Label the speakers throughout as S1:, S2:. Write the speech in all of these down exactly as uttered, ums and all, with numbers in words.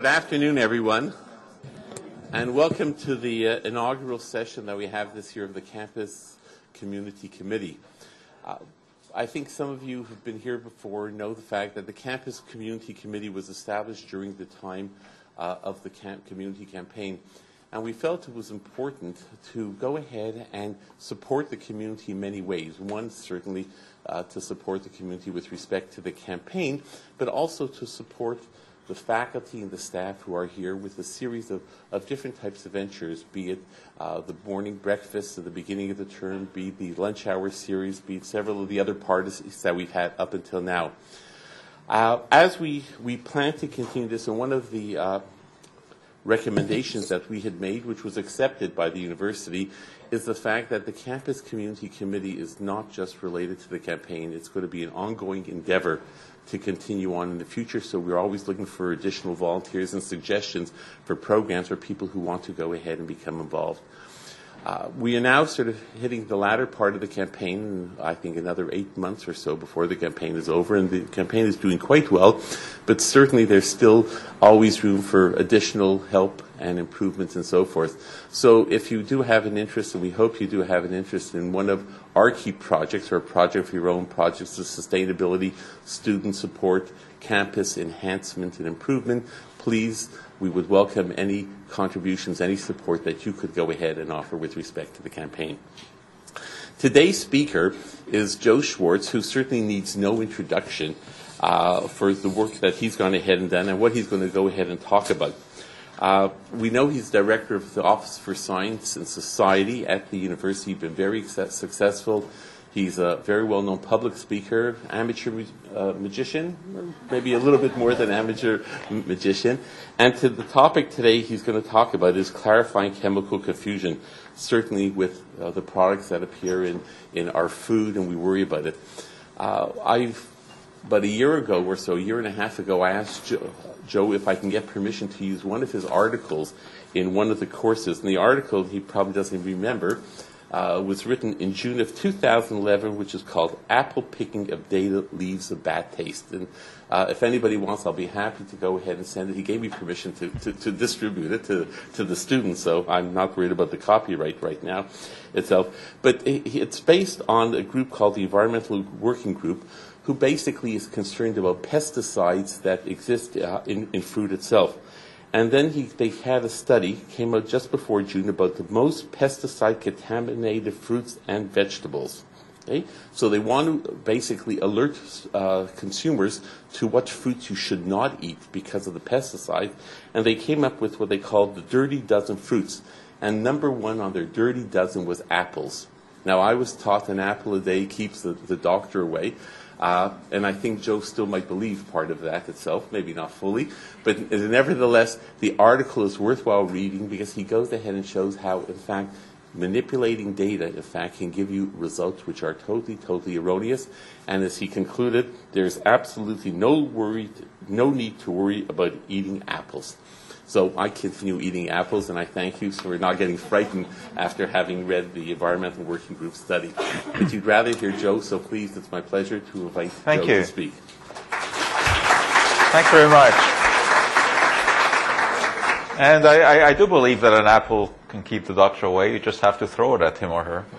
S1: afternoon, everyone, and welcome to the uh, inaugural session that we have this year of the Campus Community Committee. Uh, I think some of you who've been here before know the fact that the Campus Community Committee was established during the time uh, of the camp community campaign, and we felt it was important to go ahead and support the community in many ways. One, certainly, uh, to support the community with respect to the campaign, but also to support the faculty and the staff who are here with a series of, of different types of ventures, be it uh, the morning breakfast at the beginning of the term, be it the lunch hour series, be it several of the other parties that we've had up until now. Uh, as we, we plan to continue this, and one of the uh, recommendations that we had made, which was accepted by the university, is the fact that the Campus Community Committee is not just related to the campaign. It's going to be an ongoing endeavor to continue on in the future, so we're always looking for additional volunteers and suggestions for programs for people who want to go ahead and become involved. Uh, we are now sort of hitting the latter part of the campaign, I think another eight months or so before the campaign is over, and the campaign is doing quite well, but certainly there's still always room for additional help and improvements and so forth. So if you do have an interest, and we hope you do have an interest in one of our key projects, or a project for your own projects of sustainability, student support, campus enhancement and improvement, please, we would welcome any contributions, any support that you could go ahead and offer with respect to the campaign. Today's speaker is Joe Schwartz, who certainly needs no introduction uh, for the work that he's gone ahead and done and what he's going to go ahead and talk about. Uh, we know he's director of the Office for Science and Society at the university. He's been very successful. He's a very well-known public speaker, amateur uh, magician, or maybe a little bit more than amateur magician. And to the topic today he's going to talk about is clarifying chemical confusion, certainly with uh, the products that appear in, in our food, and we worry about it. Uh, I've, about a year ago or so, a year and a half ago, I asked Joe, Joe if I can get permission to use one of his articles in one of the courses. And the article, he probably doesn't remember, Uh, was written in June of two thousand eleven, which is called Apple Picking of Data Leaves a Bad Taste. And uh, if anybody wants, I'll be happy to go ahead and send it. He gave me permission to, to, to distribute it to, to the students, so I'm not worried about the copyright right now itself. But it, it's based on a group called the Environmental Working Group, who basically is concerned about pesticides that exist uh, in, in fruit itself. And then he, they had a study, came out just before June, about the most pesticide-contaminated fruits and vegetables. Okay? So they want to basically alert uh, consumers to what fruits you should not eat because of the pesticide. And they came up with what they called the dirty dozen fruits. And number one on their dirty dozen was apples. Now, I was taught an apple a day keeps the, the doctor away. Uh, and I think Joe still might believe part of that itself, maybe not fully. But nevertheless, the article is worthwhile reading because he goes ahead and shows how, in fact, manipulating data, in fact, can give you results which are totally, totally erroneous. And as he concluded, there's absolutely no worry, no need to worry about eating apples. So I continue eating apples, and I thank you for not getting frightened after having read the Environmental Working Group study. But you'd rather hear Joe, so please, it's my pleasure to invite
S2: thank
S1: Joe
S2: you.
S1: to speak.
S2: Thanks very much. And I, I, I do believe that an apple can keep the doctor away. You just have to throw it at him or her.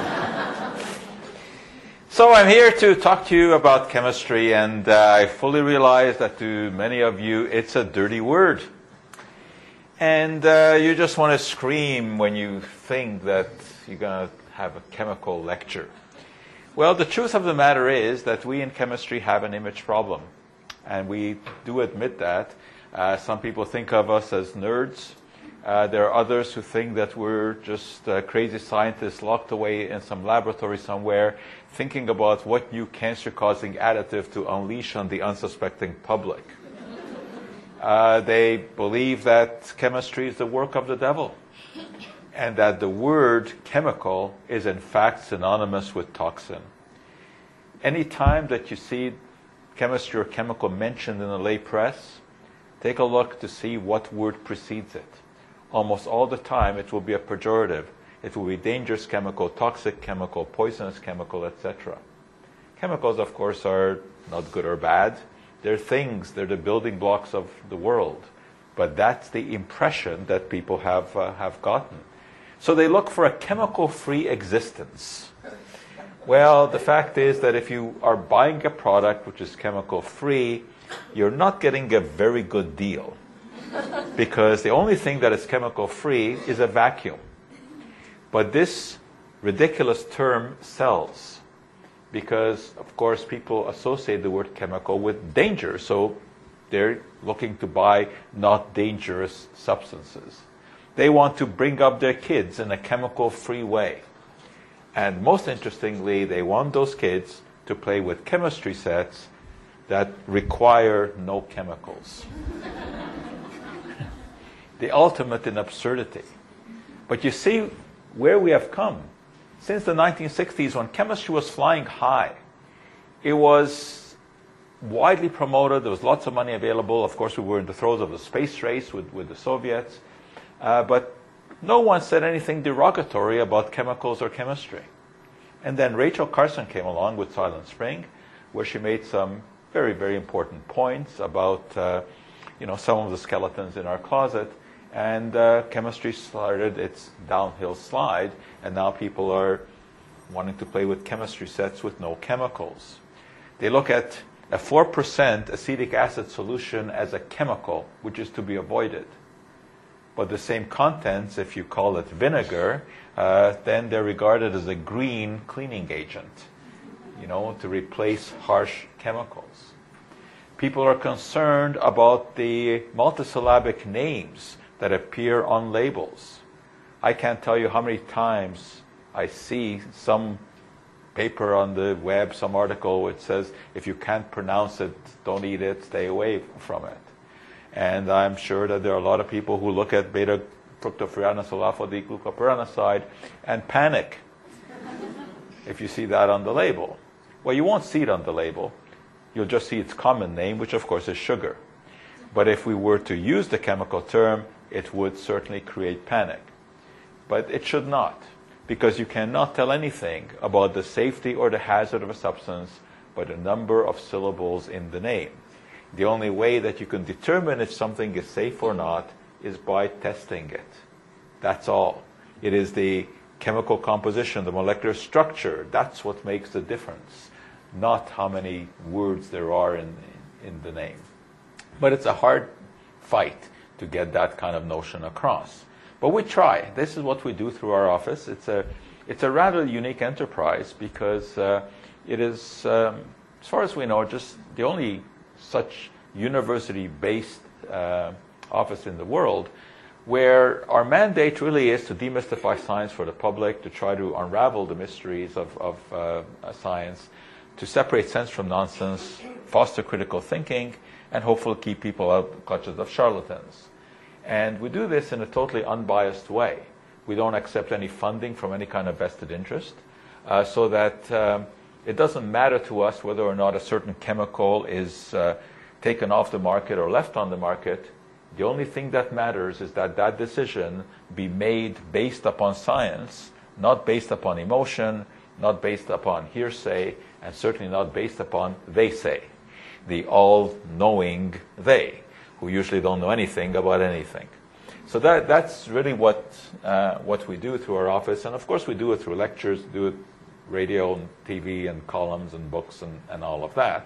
S2: So I'm here to talk to you about chemistry, and uh, I fully realize that to many of you, it's a dirty word. And uh, you just want to scream when you think that you're going to have a chemical lecture. Well, the truth of the matter is that we in chemistry have an image problem. And we do admit that. Uh, some people think of us as nerds. Uh, there are others who think that we're just uh, crazy scientists locked away in some laboratory somewhere, thinking about what new cancer-causing additive to unleash on the unsuspecting public. Uh, they believe that chemistry is the work of the devil, and that the word chemical is in fact synonymous with toxin. Any time that you see chemistry or chemical mentioned in the lay press, take a look to see what word precedes it. Almost all the time it will be a pejorative. It will be dangerous chemical, toxic chemical, poisonous chemical, et cetera. Chemicals, of course, are not good or bad. They're things. They're the building blocks of the world. but that's the impression that people have, uh, have gotten. So they look for a chemical-free existence. Well, the fact is that if you are buying a product which is chemical-free, you're not getting a very good deal, because the only thing that is chemical-free is a vacuum. But this ridiculous term sells, because, of course, people associate the word chemical with danger, so they're looking to buy not dangerous substances. They want to bring up their kids in a chemical-free way. And most interestingly, they want those kids to play with chemistry sets that require no chemicals. The ultimate in absurdity. But you see where we have come. Since the nineteen sixties, when chemistry was flying high, it was widely promoted. There was lots of money available. Of course, we were in the throes of the space race with, with the Soviets. Uh, but no one said anything derogatory about chemicals or chemistry. And then Rachel Carson came along with Silent Spring, where she made some very, very important points about uh, you know, some of the skeletons in our closet. And uh, chemistry started its downhill slide, and now people are wanting to play with chemistry sets with no chemicals. They look at a four percent acetic acid solution as a chemical, which is to be avoided. But the same contents, if you call it vinegar, uh, then they're regarded as a green cleaning agent, you know, to replace harsh chemicals. People are concerned about the multisyllabic names that appear on labels. I can't tell you how many times I see some paper on the web, some article which says, if you can't pronounce it, don't eat it, stay away from it. And I'm sure that there are a lot of people who look at beta-fructofuranol-sulfonyl-glucopyranoside and panic if you see that on the label. Well, you won't see it on the label. You'll just see its common name, which of course is sugar. But if we were to use the chemical term, it would certainly create panic. But it should not, because you cannot tell anything about the safety or the hazard of a substance by the number of syllables in the name. The only way that you can determine if something is safe or not is by testing it. That's all. It is the chemical composition, the molecular structure, that's what makes the difference, not how many words there are in, in the name. But it's a hard fight to get that kind of notion across. But we try. This is what we do through our office. It's a, it's a rather unique enterprise because uh, it is, um, as far as we know, just the only such university-based uh, office in the world where our mandate really is to demystify science for the public, to try to unravel the mysteries of, of uh, science, to separate sense from nonsense, foster critical thinking, and hopefully keep people out of the clutches of charlatans. And we do this in a totally unbiased way. We don't accept any funding from any kind of vested interest, uh, so that um, it doesn't matter to us whether or not a certain chemical is uh, taken off the market or left on the market. The only thing that matters is that that decision be made based upon science, not based upon emotion, not based upon hearsay, and certainly not based upon they say, the all-knowing they, who usually don't know anything about anything. So that that's really what uh, what we do through our office, and of course we do it through lectures, do it radio and T V and columns and books and, and all of that.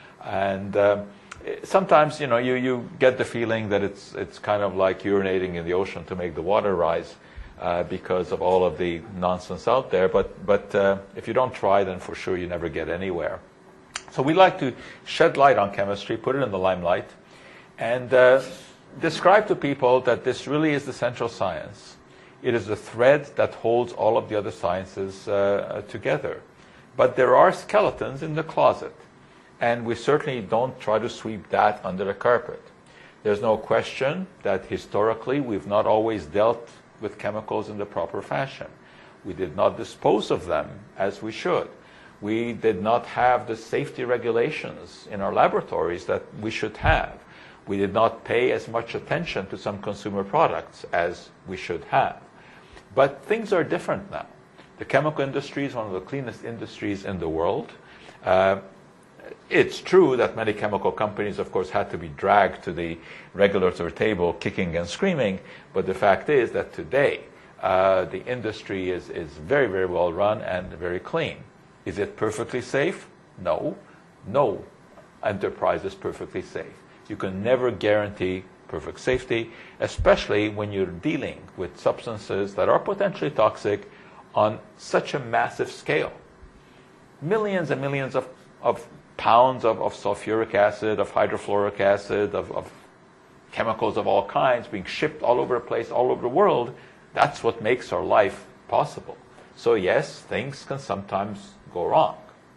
S2: And uh, sometimes, you know, you, you get the feeling that it's it's kind of like urinating in the ocean to make the water rise uh, because of all of the nonsense out there. But but uh, if you don't try, then for sure you never get anywhere. So we like to shed light on chemistry, put it in the limelight, and uh, describe to people that this really is the central science. It is the thread that holds all of the other sciences uh, together. But there are skeletons in the closet, and we certainly don't try to sweep that under the carpet. There's no question that historically we've not always dealt with chemicals in the proper fashion. We did not dispose of them as we should. We did not have the safety regulations in our laboratories that we should have. We did not pay as much attention to some consumer products as we should have. But things are different now. The chemical industry is one of the cleanest industries in the world. Uh, it's true that many chemical companies, of course, had to be dragged to the regulatory table kicking and screaming, but the fact is that today uh, the industry is, is very, very well run and very clean. Is it perfectly safe? No. No enterprise is perfectly safe. You can never guarantee perfect safety, especially when you're dealing with substances that are potentially toxic on such a massive scale. Millions and millions of, of pounds of, of sulfuric acid, of hydrofluoric acid, of, of chemicals of all kinds being shipped all over the place, all over the world. That's what makes our life possible. So yes, things can sometimes go wrong.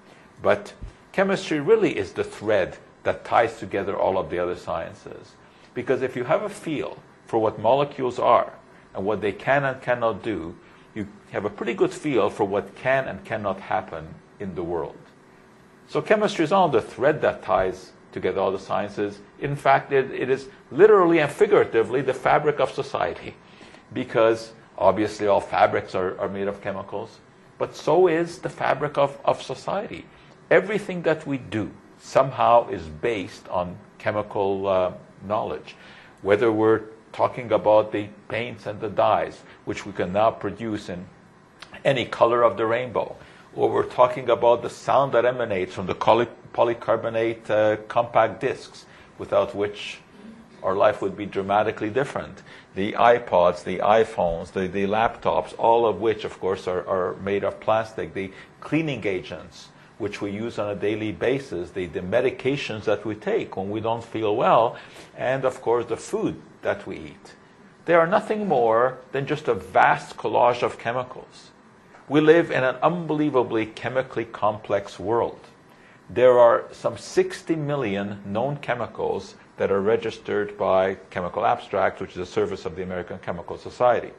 S2: But chemistry really is the thread that ties together all of the other sciences. Because if you have a feel for what molecules are and what they can and cannot do, you have a pretty good feel for what can and cannot happen in the world. So chemistry is not the thread that ties together all the sciences. In fact, it, it is literally and figuratively the fabric of society, because obviously all fabrics are, are made of chemicals, but so is the fabric of, of society. Everything that we do somehow is based on chemical uh, knowledge. Whether we're talking about the paints and the dyes, which we can now produce in any color of the rainbow, or we're talking about the sound that emanates from the poly polycarbonate uh, compact discs, without which our life would be dramatically different. The iPods, the iPhones, the, the laptops, all of which, of course, are, are made of plastic. The cleaning agents, which we use on a daily basis, the, the medications that we take when we don't feel well, and, of course, the food that we eat. They are nothing more than just a vast collage of chemicals. We live in an unbelievably chemically complex world. There are some sixty million known chemicals that are registered by Chemical Abstract, which is a service of the American Chemical Society.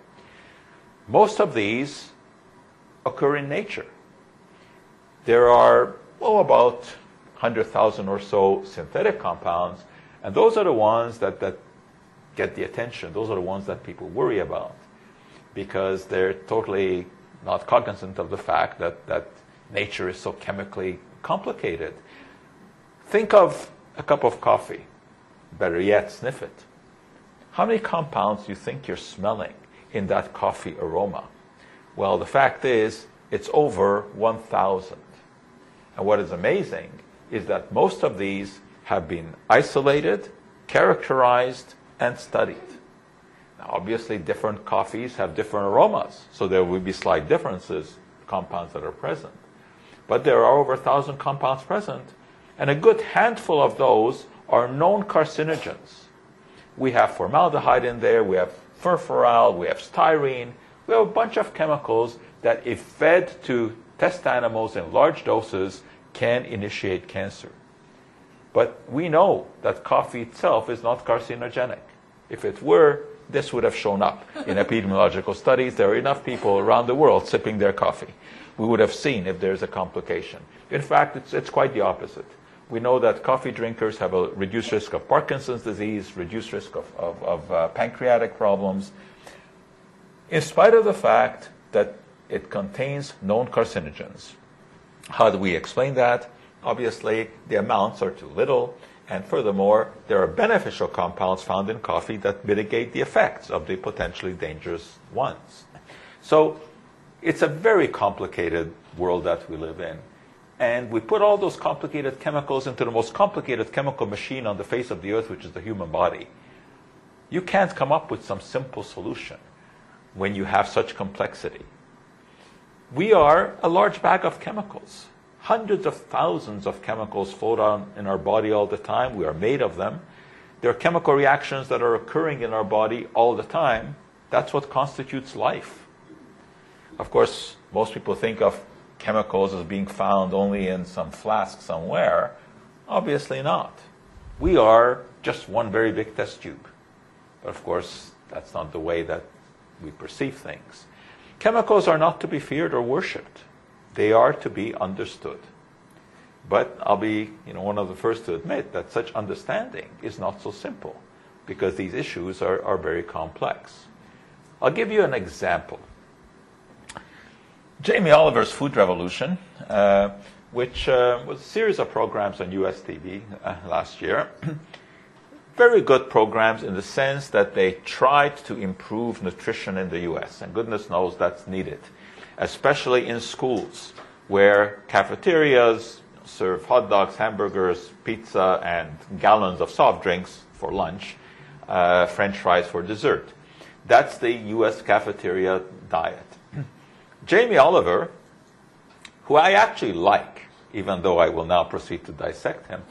S2: Most of these occur in nature. There are, oh, about one hundred thousand or so synthetic compounds, and those are the ones that, that get the attention. Those are the ones that people worry about, because they're totally not cognizant of the fact that, that nature is so chemically complicated. Think of a cup of coffee. Better yet, sniff it. How many compounds do you think you're smelling in that coffee aroma? Well, the fact is, it's over one thousand. And what is amazing is that most of these have been isolated, characterized, and studied. Now, obviously, different coffees have different aromas, so there will be slight differences, compounds that are present. But there are over one thousand compounds present, and a good handful of those are known carcinogens. We have formaldehyde in there, we have furfural, we have styrene, we have a bunch of chemicals that, if fed to test animals in large doses, can initiate cancer. But we know that coffee itself is not carcinogenic. If it were, this would have shown up in epidemiological studies. There are enough people around the world sipping their coffee. We would have seen if there's a complication. In fact, it's, it's quite the opposite. We know that coffee drinkers have a reduced risk of Parkinson's disease, reduced risk of, of, of uh, pancreatic problems, in spite of the fact that it contains known carcinogens. How do we explain that? Obviously, the amounts are too little, and furthermore, there are beneficial compounds found in coffee that mitigate the effects of the potentially dangerous ones. So it's a very complicated world that we live in. And we put all those complicated chemicals into the most complicated chemical machine on the face of the earth, which is the human body. You can't come up with some simple solution when you have such complexity. We are a large bag of chemicals. Hundreds of thousands of chemicals float on in our body all the time. We are made of them. There are chemical reactions that are occurring in our body all the time. That's what constitutes life. Of course, most people think of chemicals as being found only in some flask somewhere. Obviously not. We are just one very big test tube. But of course, that's not the way that we perceive things. Chemicals are not to be feared or worshipped. They are to be understood. But I'll be, you know, one of the first to admit that such understanding is not so simple, because these issues are, are very complex. I'll give you an example. Jamie Oliver's Food Revolution uh, which uh, was a series of programs on U S T V uh, last year. Very good programs in the sense that they tried to improve nutrition in the U S, and goodness knows that's needed, especially in schools where cafeterias serve hot dogs, hamburgers, pizza, and gallons of soft drinks for lunch, uh, French fries for dessert. That's the U S cafeteria diet. Jamie Oliver, who I actually like, even though I will now proceed to dissect him,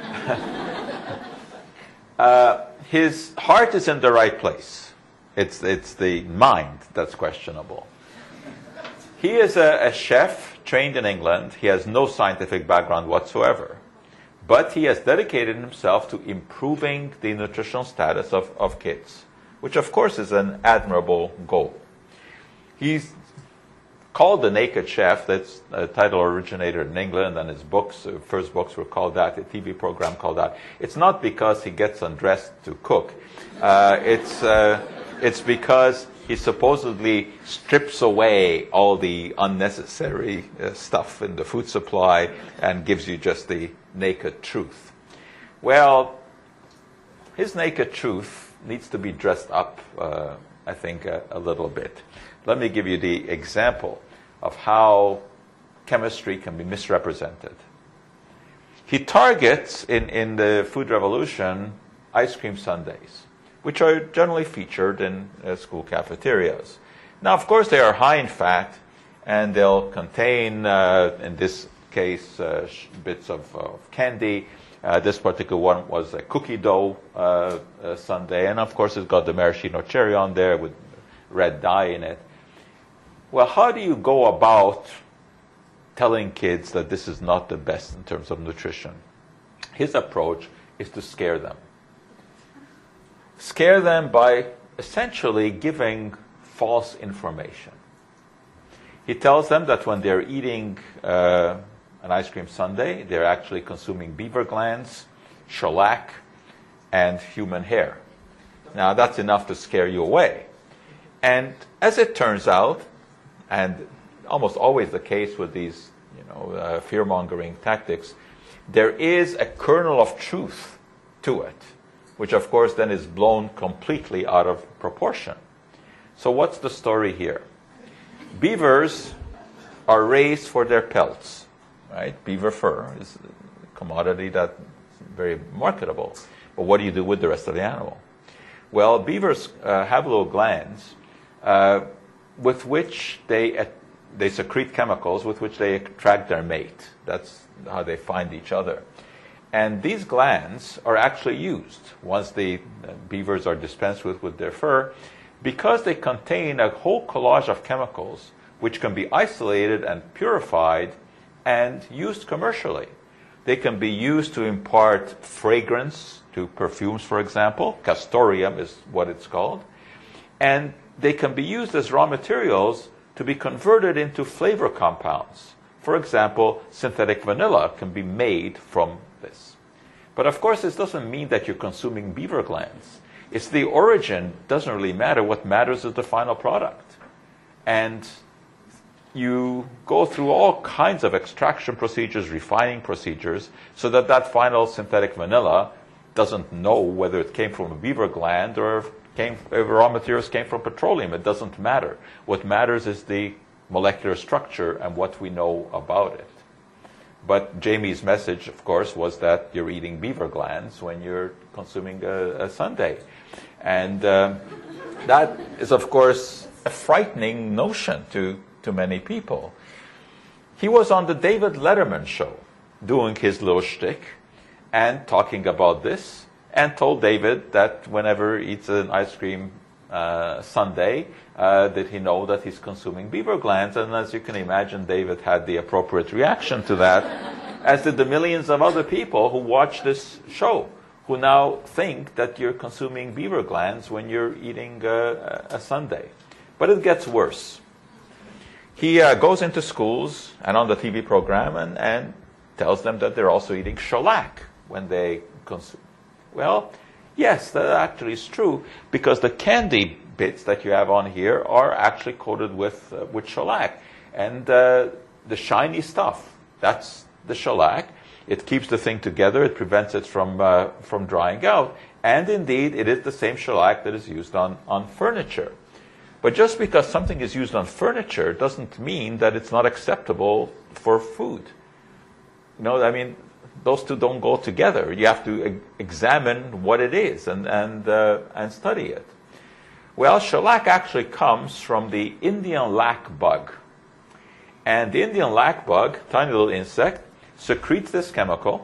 S2: uh, his heart is in the right place. It's, it's the mind that's questionable. He is a, a chef trained in England. He has no scientific background whatsoever. But he has dedicated himself to improving the nutritional status of, of kids, which of course is an admirable goal. He's called The Naked Chef. That's a title originated in England, and his books, uh, first books were called that, a T V program called that. It's not because he gets undressed to cook. Uh, it's, uh, it's because he supposedly strips away all the unnecessary uh, stuff in the food supply and gives you just the naked truth. Well, his naked truth needs to be dressed up, uh, I think, a, a little bit. Let me give you the example of how chemistry can be misrepresented. He targets, in, in the food revolution, ice cream sundaes, which are generally featured in uh, school cafeterias. Now, of course, they are high in fat, and they'll contain, uh, in this case, uh, sh- bits of, of candy. Uh, this particular one was a cookie dough uh, uh, sundae, and of course, it's got the maraschino cherry on there with red dye in it. Well, how do you go about telling kids that this is not the best in terms of nutrition? His approach is to scare them. Scare them by essentially giving false information. He tells them that when they're eating uh, an ice cream sundae, they're actually consuming beaver glands, shellac, and human hair. Now, that's enough to scare you away. And as it turns out, and almost always the case with these, you know, uh, fear-mongering tactics, there is a kernel of truth to it, which of course then is blown completely out of proportion. So what's the story here? Beavers are raised for their pelts, right? Beaver fur is a commodity that's very marketable. But what do you do with the rest of the animal? Well, beavers uh, have little glands uh, with which they uh, they secrete chemicals with which they attract their mate. That's how they find each other. And these glands are actually used once the uh, beavers are dispensed with with their fur, because they contain a whole collage of chemicals which can be isolated and purified and used commercially. They can be used to impart fragrance to perfumes, for example. Castoreum is what it's called. And they can be used as raw materials to be converted into flavor compounds. For example, synthetic vanilla can be made from this. But of course, this doesn't mean that you're consuming beaver glands. It's the origin doesn't really matter. What matters is the final product. And you go through all kinds of extraction procedures, refining procedures, so that that final synthetic vanilla doesn't know whether it came from a beaver gland or if, came, if raw materials came from petroleum. It doesn't matter. What matters is the molecular structure and what we know about it. But Jamie's message, of course, was that you're eating beaver glands when you're consuming a, a sundae. And uh, that is, of course, a frightening notion to, to many people. He was on the David Letterman show doing his little shtick and talking about this, and told David that whenever he eats an ice cream uh, sundae, uh, did he know that he's consuming beaver glands? And as you can imagine, David had the appropriate reaction to that, as did the millions of other people who watch this show, who now think that you're consuming beaver glands when you're eating uh, a sundae. But it gets worse. He uh, goes into schools and on the T V program and, and tells them that they're also eating shellac when they consume. Well, yes, that actually is true, because the candy bits that you have on here are actually coated with uh, with shellac. And uh, the shiny stuff, that's the shellac. It keeps the thing together. It prevents it from, uh, from drying out. And indeed, it is the same shellac that is used on, on furniture. But just because something is used on furniture doesn't mean that it's not acceptable for food. You know, I mean, those two don't go together. You have to e- examine what it is and, and, uh, and study it. Well, shellac actually comes from the Indian lac bug. And the Indian lac bug, tiny little insect, secretes this chemical.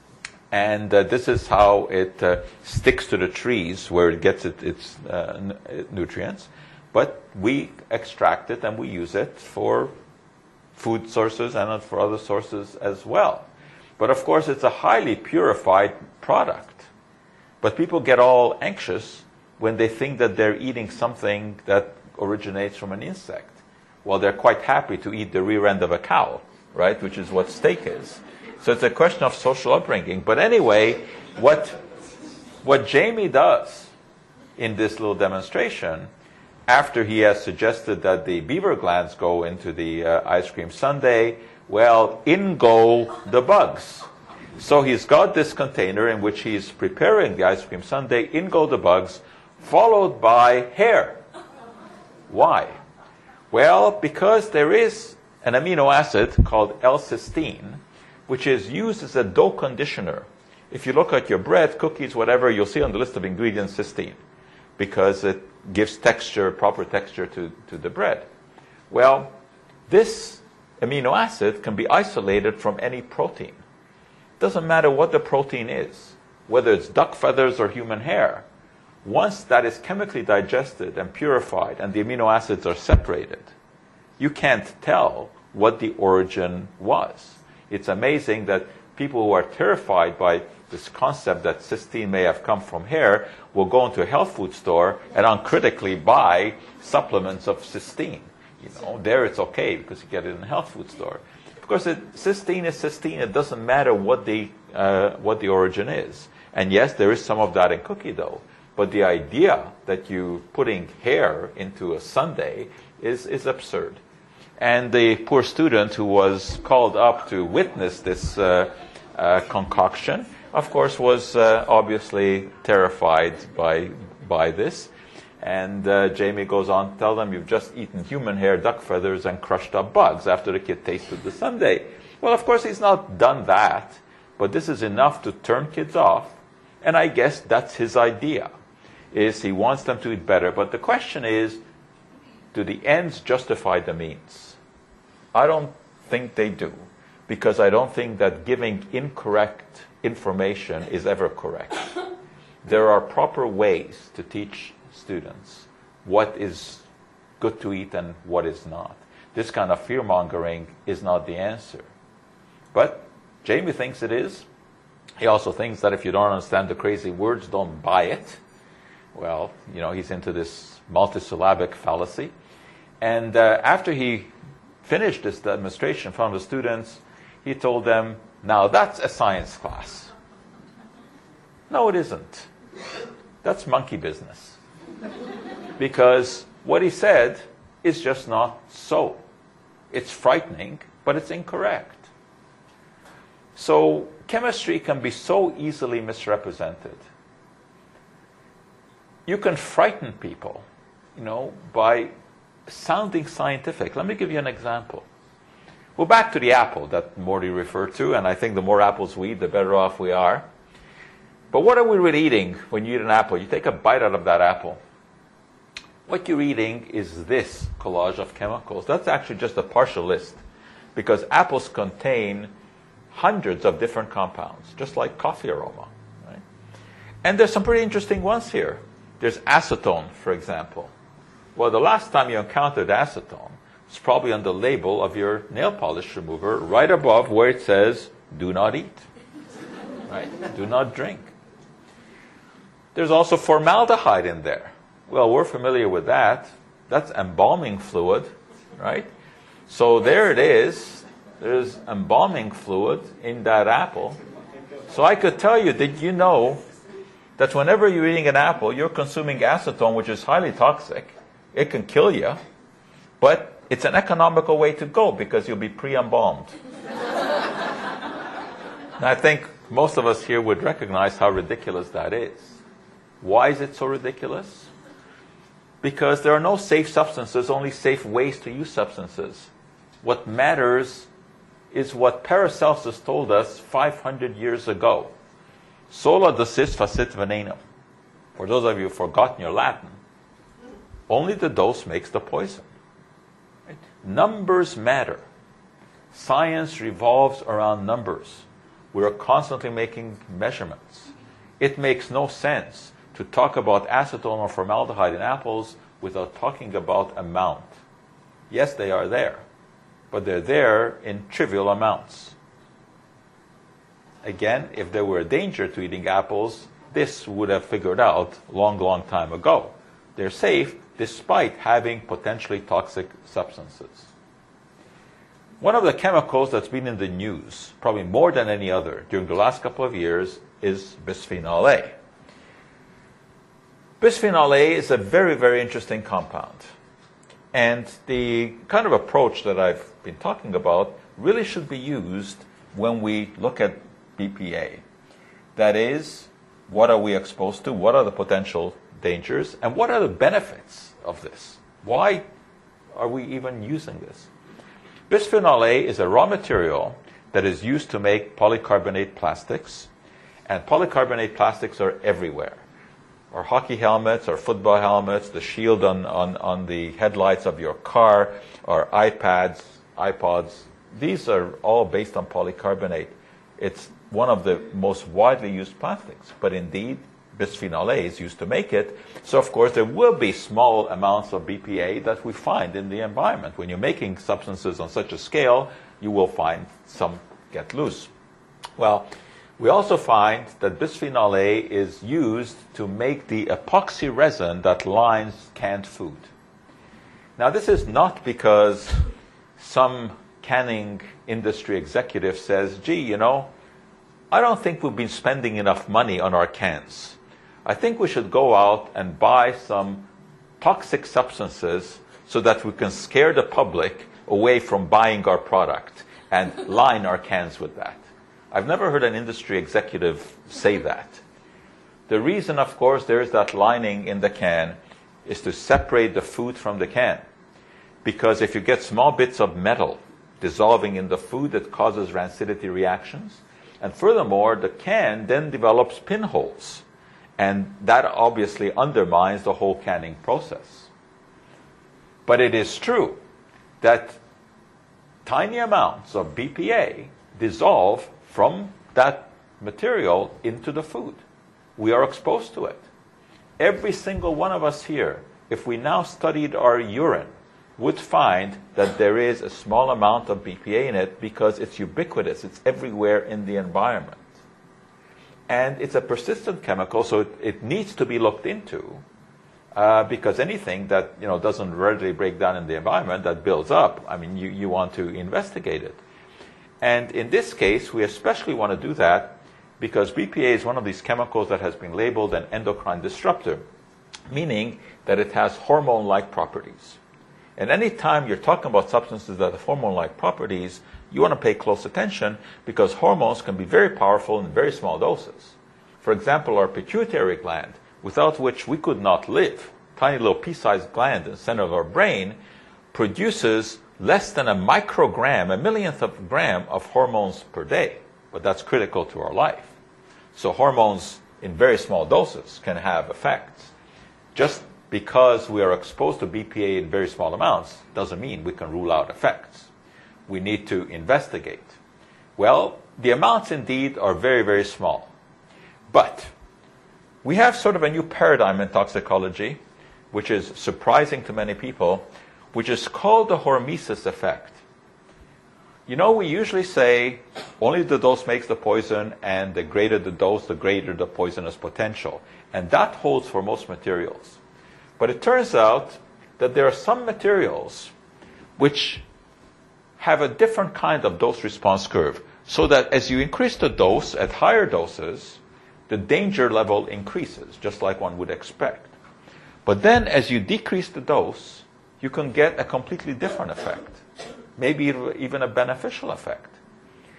S2: And uh, this is how it uh, sticks to the trees where it gets it, its uh, n- nutrients. But we extract it and we use it for food sources and for other sources as well. But of course, it's a highly purified product. But people get all anxious when they think that they're eating something that originates from an insect. Well, they're quite happy to eat the rear end of a cow, right, which is what steak is. So it's a question of social upbringing. But anyway, what, what Jamie does in this little demonstration, after he has suggested that the beaver glands go into the uh, ice cream sundae, well, in go the bugs. So he's got this container in which he's preparing the ice cream sundae, in go the bugs, followed by hair. Why? Well, because there is an amino acid called L-cysteine, which is used as a dough conditioner. If you look at your bread, cookies, whatever, you'll see on the list of ingredients cysteine, because it gives texture, proper texture to, to the bread. Well, this amino acid can be isolated from any protein. It doesn't matter what the protein is, whether it's duck feathers or human hair. Once that is chemically digested and purified and the amino acids are separated, you can't tell what the origin was. It's amazing that people who are terrified by this concept that cysteine may have come from hair will go into a health food store and uncritically buy supplements of cysteine. You know, there it's okay because you get it in a health food store. Of course, it, cysteine is cysteine. It doesn't matter what the uh, what the origin is. And yes, there is some of that in cookie dough. But the idea that you putting hair into a sundae is is absurd. And the poor student who was called up to witness this uh, uh, concoction, of course, was uh, obviously terrified by by this. And uh, Jamie goes on to tell them, you've just eaten human hair, duck feathers, and crushed up bugs after the kid tasted the sundae. Well, of course, he's not done that, but this is enough to turn kids off. And I guess that's his idea, is he wants them to eat better. But the question is, do the ends justify the means? I don't think they do, because I don't think that giving incorrect information is ever correct. There are proper ways to teach students what is good to eat and what is not. This kind of fear-mongering is not the answer. But Jamie thinks it is. He also thinks that if you don't understand the crazy words, don't buy it. Well, you know, he's into this multisyllabic fallacy. And uh, after he finished this demonstration in front of the students, he told them, now that's a science class. No, it isn't. That's monkey business. Because what he said is just not so. It's frightening, but it's incorrect. So chemistry can be so easily misrepresented. You can frighten people, you know, by sounding scientific. Let me give you an example. Well, back to the apple that Morty referred to, and I think the more apples we eat, the better off we are. But what are we really eating when you eat an apple? You take a bite out of that apple. What you're eating is this collage of chemicals. That's actually just a partial list, because apples contain hundreds of different compounds, just like coffee aroma. Right? And there's some pretty interesting ones here. There's acetone, for example. Well, the last time you encountered acetone, it's probably on the label of your nail polish remover, right above where it says, do not eat. Right? Do not drink. There's also formaldehyde in there. Well, we're familiar with that. That's embalming fluid, right? So there it is. There's embalming fluid in that apple. So I could tell you, did you know that whenever you're eating an apple, you're consuming acetone, which is highly toxic. It can kill you, but it's an economical way to go because you'll be pre-embalmed. And I think most of us here would recognize how ridiculous that is. Why is it so ridiculous? Because there are no safe substances, only safe ways to use substances. What matters is what Paracelsus told us five hundred years ago. Sola dosis facit venenum. For those of you who've forgotten your Latin, only the dose makes the poison. Right? Numbers matter. Science revolves around numbers. We are constantly making measurements. It makes no sense to talk about acetone or formaldehyde in apples without talking about amount. Yes, they are there, but they're there in trivial amounts. Again, if there were a danger to eating apples, this would have figured out long, long time ago. They're safe despite having potentially toxic substances. One of the chemicals that's been in the news, probably more than any other, during the last couple of years is bisphenol A. Bisphenol A is a very, very interesting compound. And the kind of approach that I've been talking about really should be used when we look at B P A. That is, what are we exposed to? What are the potential dangers? And what are the benefits of this? Why are we even using this? Bisphenol A is a raw material that is used to make polycarbonate plastics. And polycarbonate plastics are everywhere. Our hockey helmets, our football helmets, the shield on, on, on the headlights of your car, our iPads, iPods, these are all based on polycarbonate. It's one of the most widely used plastics. But indeed, bisphenol A is used to make it. So, of course, there will be small amounts of B P A that we find in the environment. When you're making substances on such a scale, you will find some get loose. Well, we also find that bisphenol A is used to make the epoxy resin that lines canned food. Now, this is not because some canning industry executive says, gee, you know, I don't think we've been spending enough money on our cans. I think we should go out and buy some toxic substances so that we can scare the public away from buying our product and line our cans with that. I've never heard an industry executive say that. The reason, of course, there is that lining in the can is to separate the food from the can. Because if you get small bits of metal dissolving in the food, it causes rancidity reactions. And furthermore, the can then develops pinholes. And that obviously undermines the whole canning process. But it is true that tiny amounts of B P A dissolve from that material into the food. We are exposed to it. Every single one of us here, if we now studied our urine, would find that there is a small amount of B P A in it because it's ubiquitous. It's everywhere in the environment. And it's a persistent chemical, so it, it needs to be looked into uh, because anything that you know doesn't readily break down in the environment, that builds up, I mean, you, you want to investigate it. And in this case, we especially want to do that because B P A is one of these chemicals that has been labeled an endocrine disruptor, meaning that it has hormone-like properties. And any time you're talking about substances that have hormone-like properties, you want to pay close attention because hormones can be very powerful in very small doses. For example, our pituitary gland, without which we could not live, tiny little pea-sized gland in the center of our brain, produces less than a microgram, a millionth of a gram of hormones per day. But that's critical to our life. So hormones in very small doses can have effects. Just because we are exposed to B P A in very small amounts doesn't mean we can rule out effects. We need to investigate. Well, the amounts indeed are very, very small. But we have sort of a new paradigm in toxicology, which is surprising to many people, which is called the hormesis effect. You know, we usually say only the dose makes the poison, and the greater the dose, the greater the poisonous potential. And that holds for most materials. But it turns out that there are some materials which have a different kind of dose-response curve, so that as you increase the dose at higher doses, the danger level increases, just like one would expect. But then as you decrease the dose, you can get a completely different effect, maybe even a beneficial effect.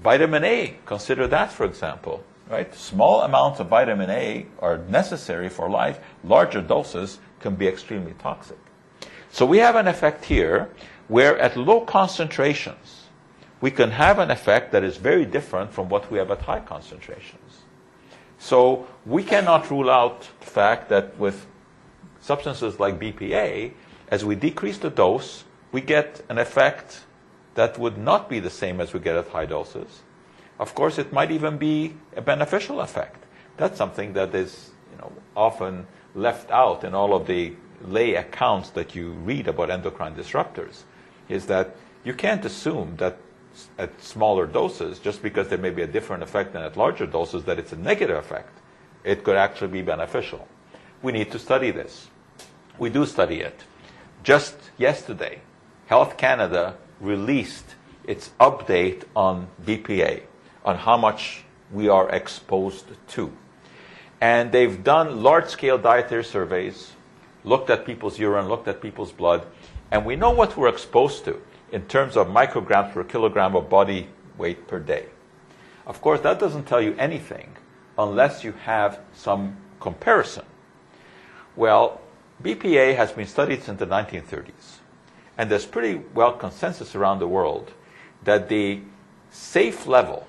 S2: Vitamin A, consider that, for example. Right? Small amounts of vitamin A are necessary for life. Larger doses can be extremely toxic. So we have an effect here where at low concentrations, we can have an effect that is very different from what we have at high concentrations. So we cannot rule out the fact that with substances like B P A, as we decrease the dose, we get an effect that would not be the same as we get at high doses. Of course, it might even be a beneficial effect. That's something that is, you know, often left out in all of the lay accounts that you read about endocrine disruptors, is that you can't assume that at smaller doses, just because there may be a different effect than at larger doses, that it's a negative effect. It could actually be beneficial. We need to study this. We do study it. Just yesterday, Health Canada released its update on B P A, on how much we are exposed to. And they've done large-scale dietary surveys, looked at people's urine, looked at people's blood, and we know what we're exposed to in terms of micrograms per kilogram of body weight per day. Of course, that doesn't tell you anything unless you have some comparison. Well, B P A has been studied since the nineteen thirties, and there's pretty well consensus around the world that the safe level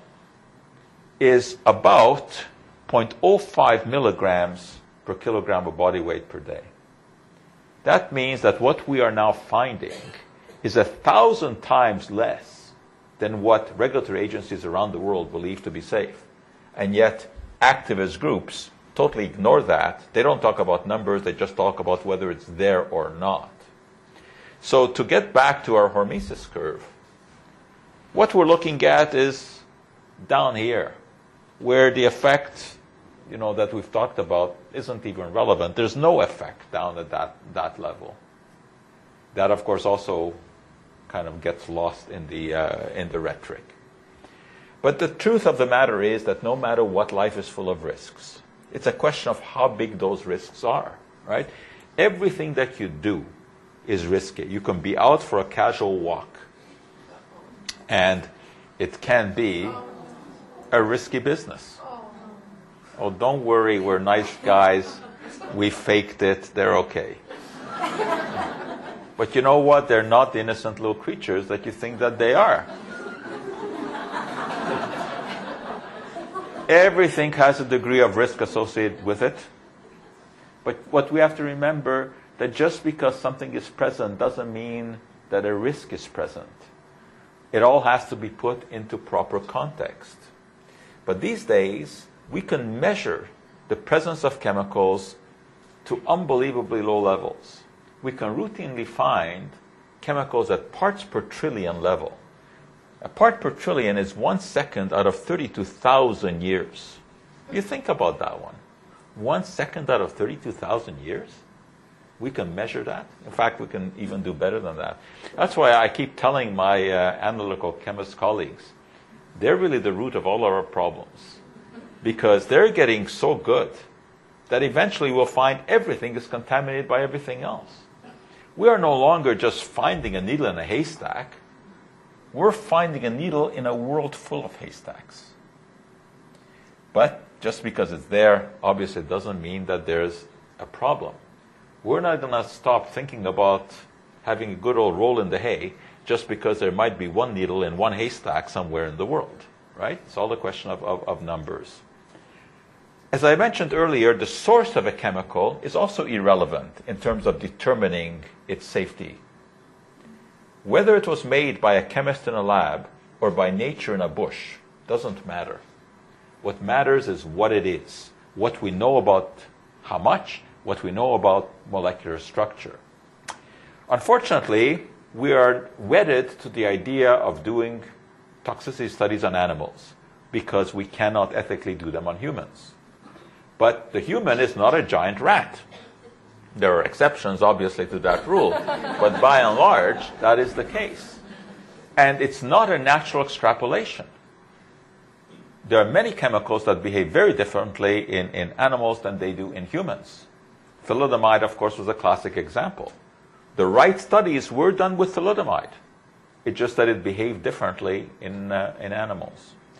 S2: is about zero point zero five milligrams per kilogram of body weight per day. That means that what we are now finding is a thousand times less than what regulatory agencies around the world believe to be safe. And yet, activist groups totally ignore that. They don't talk about numbers, they just talk about whether it's there or not. So to get back to our hormesis curve, what we're looking at is down here, where the effect, you know, that we've talked about isn't even relevant. There's no effect down at that, that level. That, of course, also kind of gets lost in the, uh, in the rhetoric. But the truth of the matter is that no matter what, life is full of risks. It's a question of how big those risks are, right? Everything that you do is risky. You can be out for a casual walk, and it can be a risky business. Oh, don't worry, we're nice guys. We faked it. They're okay. But you know what? They're not the innocent little creatures that you think that they are. Everything has a degree of risk associated with it. But what we have to remember, that just because something is present doesn't mean that a risk is present. It all has to be put into proper context. But these days, we can measure the presence of chemicals to unbelievably low levels. We can routinely find chemicals at parts per trillion level. A part per trillion is one second out of thirty-two thousand years. You think about that one. One second out of thirty-two thousand years? We can measure that. In fact, we can even do better than that. That's why I keep telling my uh, analytical chemist colleagues, they're really the root of all our problems. Because they're getting so good that eventually we'll find everything is contaminated by everything else. We are no longer just finding a needle in a haystack. We're finding a needle in a world full of haystacks. But just because it's there, obviously it doesn't mean that there's a problem. We're not going to stop thinking about having a good old roll in the hay just because there might be one needle in one haystack somewhere in the world, right? It's all a question of, of, of numbers. As I mentioned earlier, the source of a chemical is also irrelevant in terms of determining its safety. Whether it was made by a chemist in a lab or by nature in a bush doesn't matter. What matters is what it is, what we know about how much, what we know about molecular structure. Unfortunately, we are wedded to the idea of doing toxicity studies on animals because we cannot ethically do them on humans. But the human is not a giant rat. There are exceptions, obviously, to that rule. But by and large, that is the case. And it's not a natural extrapolation. There are many chemicals that behave very differently in, in animals than they do in humans. Thalidomide, of course, was a classic example. The right studies were done with thalidomide. It's just that it behaved differently in, uh, in animals.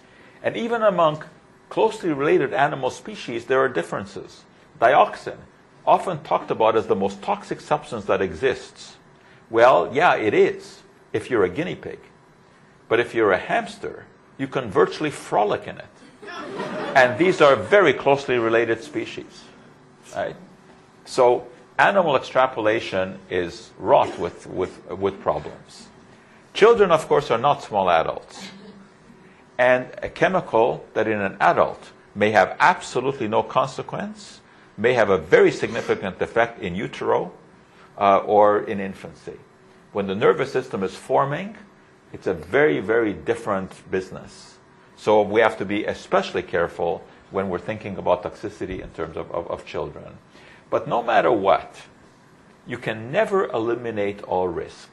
S2: And even among closely related animal species, there are differences. Dioxin, often talked about as the most toxic substance that exists. Well, yeah, it is, if you're a guinea pig. But if you're a hamster, you can virtually frolic in it. And these are very closely related species. Right? So animal extrapolation is wrought with, with, with problems. Children, of course, are not small adults. And a chemical that in an adult may have absolutely no consequence, may have a very significant effect in utero uh, or in infancy. When the nervous system is forming, it's a very, very different business. So we have to be especially careful when we're thinking about toxicity in terms of, of, of children. But no matter what, you can never eliminate all risk.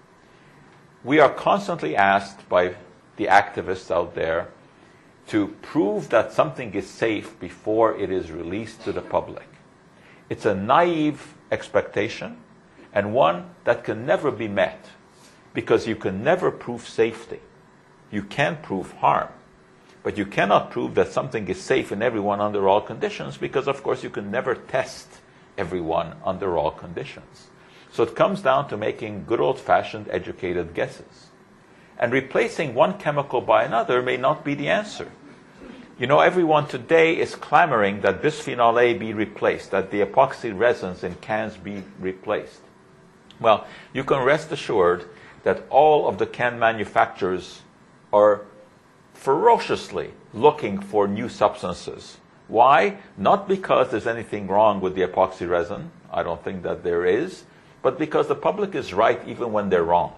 S2: We are constantly asked by the activists out there to prove that something is safe before it is released to the public. It's a naive expectation and one that can never be met because you can never prove safety. You can prove harm, but you cannot prove that something is safe in everyone under all conditions because, of course, you can never test everyone under all conditions. So it comes down to making good old-fashioned educated guesses. And replacing one chemical by another may not be the answer. You know, everyone today is clamoring that bisphenol A be replaced, that the epoxy resins in cans be replaced. Well, you can rest assured that all of the can manufacturers are ferociously looking for new substances. Why? Not because there's anything wrong with the epoxy resin. I don't think that there is. But because the public is right even when they're wrong.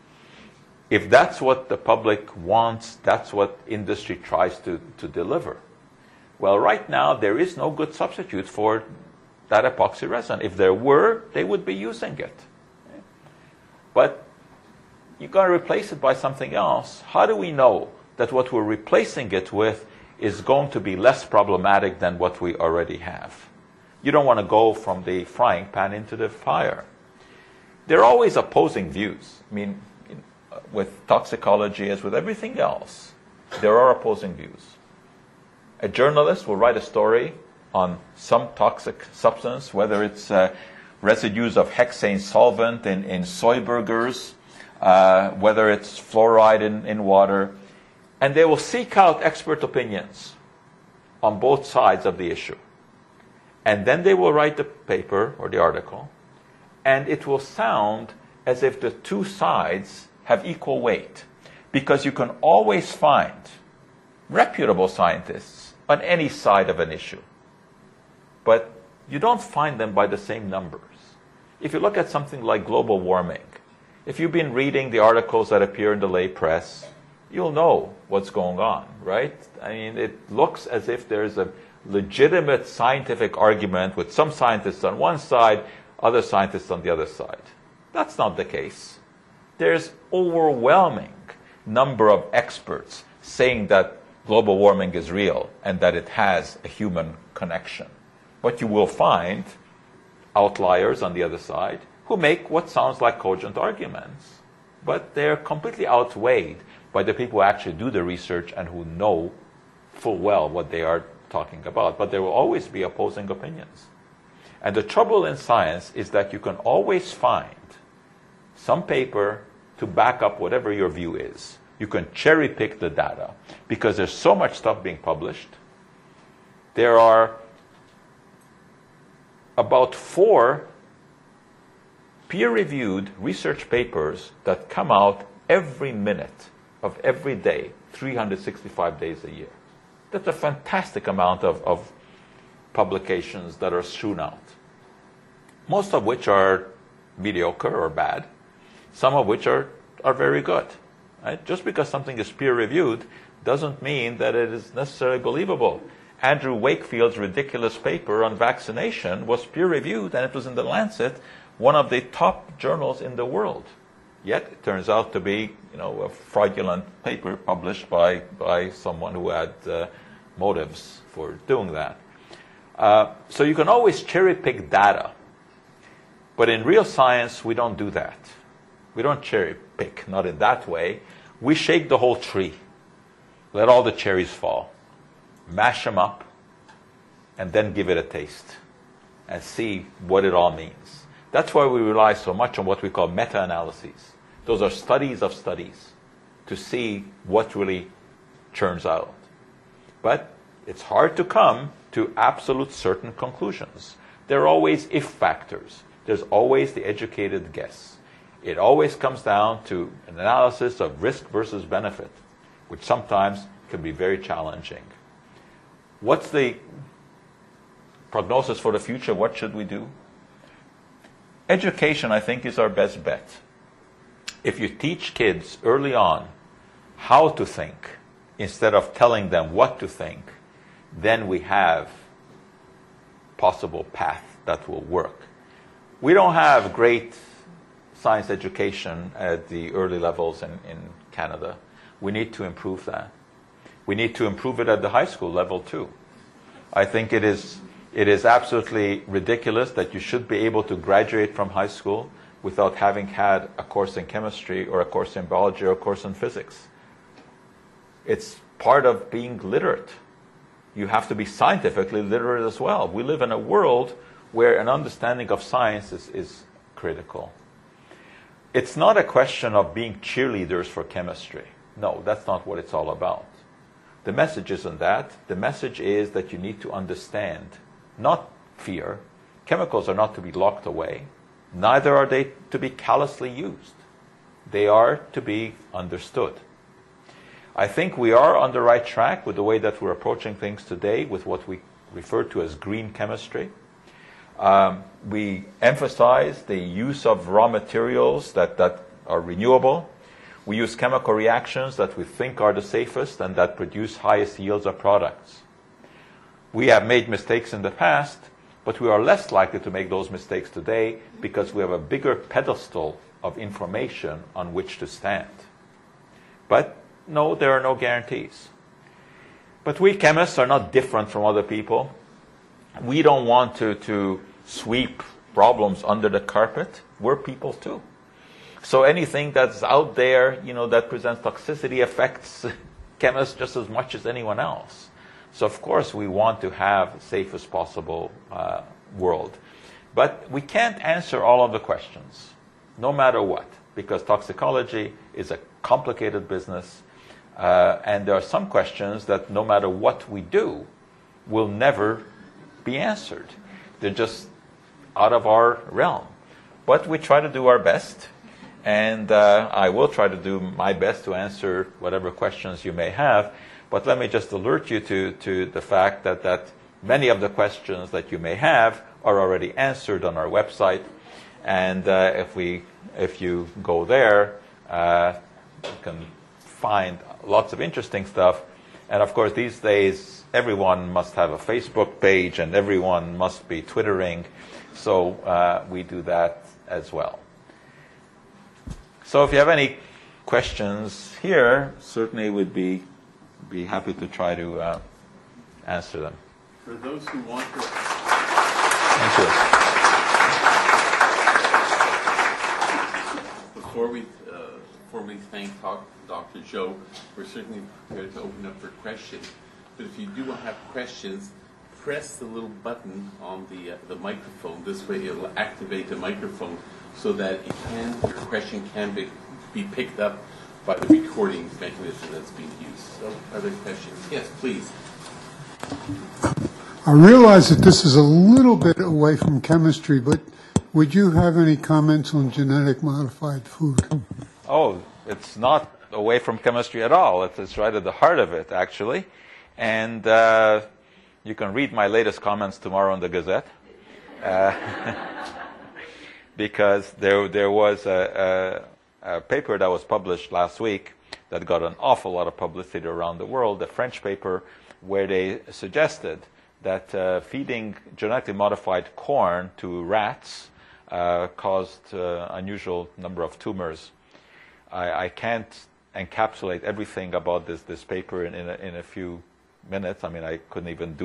S2: If that's what the public wants, that's what industry tries to, to deliver. Well, right now, there is no good substitute for that epoxy resin. If there were, they would be using it. But you've got to replace it by something else. How do we know that what we're replacing it with is going to be less problematic than what we already have? You don't want to go from the frying pan into the fire. There are always opposing views. I mean, with toxicology as with everything else, there are opposing views. A journalist will write a story on some toxic substance, whether it's uh, residues of hexane solvent in, in soy burgers, uh, whether it's fluoride in, in water, and they will seek out expert opinions on both sides of the issue. And then they will write the paper or the article, and it will sound as if the two sides have equal weight, because you can always find reputable scientists on any side of an issue. But you don't find them by the same numbers. If you look at something like global warming, if you've been reading the articles that appear in the lay press, you'll know what's going on, right? I mean, it looks as if there's a legitimate scientific argument with some scientists on one side, other scientists on the other side. That's not the case. There's overwhelming number of experts saying that global warming is real and that it has a human connection. But you will find outliers on the other side who make what sounds like cogent arguments, but they're completely outweighed by the people who actually do the research and who know full well what they are talking about. But there will always be opposing opinions. And the trouble in science is that you can always find some paper to back up whatever your view is. You can cherry pick the data because there's so much stuff being published. There are about four peer-reviewed research papers that come out every minute of every day, three hundred sixty-five days a year. That's a fantastic amount of, of publications that are strewn out, most of which are mediocre or bad, some of which are, are very good. Right? Just because something is peer-reviewed doesn't mean that it is necessarily believable. Andrew Wakefield's ridiculous paper on vaccination was peer-reviewed, and it was in The Lancet, one of the top journals in the world. Yet it turns out to be, you know, a fraudulent paper published by, by someone who had uh, motives for doing that. Uh, so you can always cherry-pick data. But in real science, we don't do that. We don't cherry pick, not in that way. We shake the whole tree. let all the cherries fall, mash them up, and then give it a taste and see what it all means. That's why we rely so much on what we call meta-analyses. Those are studies of studies to see what really turns out. But it's hard to come to absolute certain conclusions. There are always if factors. There's always the educated guess. It always comes down to an analysis of risk versus benefit, which sometimes can be very challenging. What's the prognosis for the future? What should we do? Education, I think, is our best bet. If you teach kids early on how to think, instead of telling them what to think, then we have possible path that will work. We don't have great science education at the early levels in, in Canada. We need to improve that. We need to improve it at the high school level too. I think it is it is absolutely ridiculous that you should be able to graduate from high school without having had a course in chemistry or a course in biology or a course in physics. It's part of being literate. You have to be scientifically literate as well. We live in a world where an understanding of science is, is critical. It's not a question of being cheerleaders for chemistry. No, that's not what it's all about. The message isn't that. The message is that you need to understand, not fear. Chemicals are not to be locked away. Neither are they to be callously used. They are to be understood. I think we are on the right track with the way that we're approaching things today with what we refer to as green chemistry. Um, we emphasize the use of raw materials that, that are renewable. We use chemical reactions that we think are the safest and that produce highest yields of products. We have made mistakes in the past, but we are less likely to make those mistakes today because we have a bigger pedestal of information on which to stand. But no, there are no guarantees. But we chemists are not different from other people. We don't want to, to sweep problems under the carpet. We're people too. So anything that's out there, you know, that presents toxicity affects chemists just as much as anyone else. So of course we want to have the safest possible uh, world. But we can't answer all of the questions, no matter what, because toxicology is a complicated business. Uh, and there are some questions that no matter what we do, will never be answered. They're just out of our realm. But we try to do our best, and uh, I will try to do my best to answer whatever questions you may have. But let me just alert you to, to the fact that, that many of the questions that you may have are already answered on our website. And uh, if, we, if you go there, uh, you can find lots of interesting stuff. And of course, these days, everyone must have a Facebook page and everyone must be Twittering. So uh, we do that as well. So if you have any questions here, certainly would be be happy to try to uh, answer them.
S1: For those who want to...
S2: Thank you.
S1: Before we, uh, before we thank Doctor Joe, we're certainly prepared to open up for questions. But if you do have questions, press the little button on the uh, the microphone. This way it'll activate the microphone so that it can, your question can be, be picked up by the recording mechanism that's being used. So, other questions? Yes, please.
S3: I realize that this is a little bit away from chemistry, but would you have any comments on genetic modified food?
S2: Oh, it's not away from chemistry at all. It's, it's right at the heart of it, actually. And uh, you can read my latest comments tomorrow in the Gazette. Uh, because there, there was a, a, a paper that was published last week that got an awful lot of publicity around the world, a French paper, where they suggested that uh, feeding genetically modified corn to rats uh, caused uh, unusual number of tumors. I, I can't encapsulate everything about this, this paper in, in, a, in a few minutes. I mean, I couldn't even do it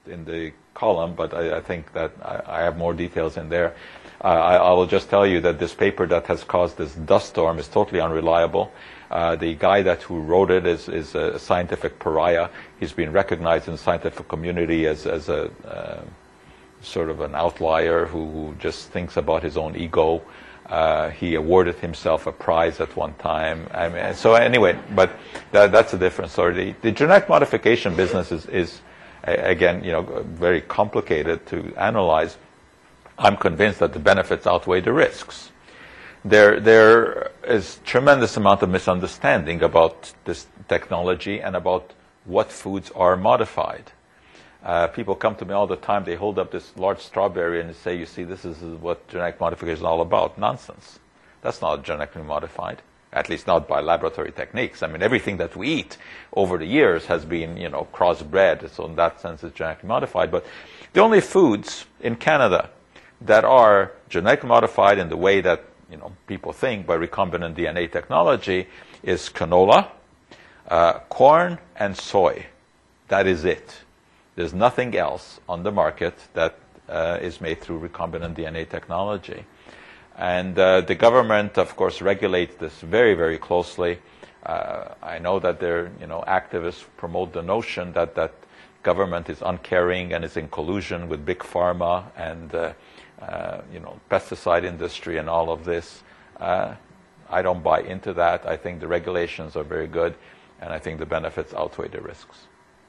S2: in the column, but I, I think that I, I have more details in there. Uh, I, I will just tell you that this paper that has caused this dust storm is totally unreliable. Uh, the guy that who wrote it is, is a scientific pariah. He's been recognized in the scientific community as, as a uh, sort of an outlier who, who just thinks about his own ego. Uh, he awarded himself a prize at one time. I mean, so anyway, but that, that's a different story. The, the genetic modification business is, is, again, you know, very complicated to analyze. I'm convinced that the benefits outweigh the risks. There, there is tremendous amount of misunderstanding about this technology and about what foods are modified. Uh, people come to me all the time, they hold up this large strawberry and say, you see, this is what genetic modification is all about. Nonsense. That's not genetically modified, at least not by laboratory techniques. I mean, everything that we eat over the years has been, you know, crossbred, so in that sense it's genetically modified. But the only foods in Canada that are genetically modified in the way that, you know, people think by recombinant D N A technology is canola, uh, corn, and soy. That is it. There's nothing else on the market that uh, is made through recombinant D N A technology. And uh, the government, of course, regulates this very, very closely. Uh, I know that their, you know, activists promote the notion that that government is uncaring and is in collusion with big pharma and uh, uh, you know, pesticide industry and all of this. Uh, I don't buy into that. I think the regulations are very good, and I think the benefits outweigh the risks.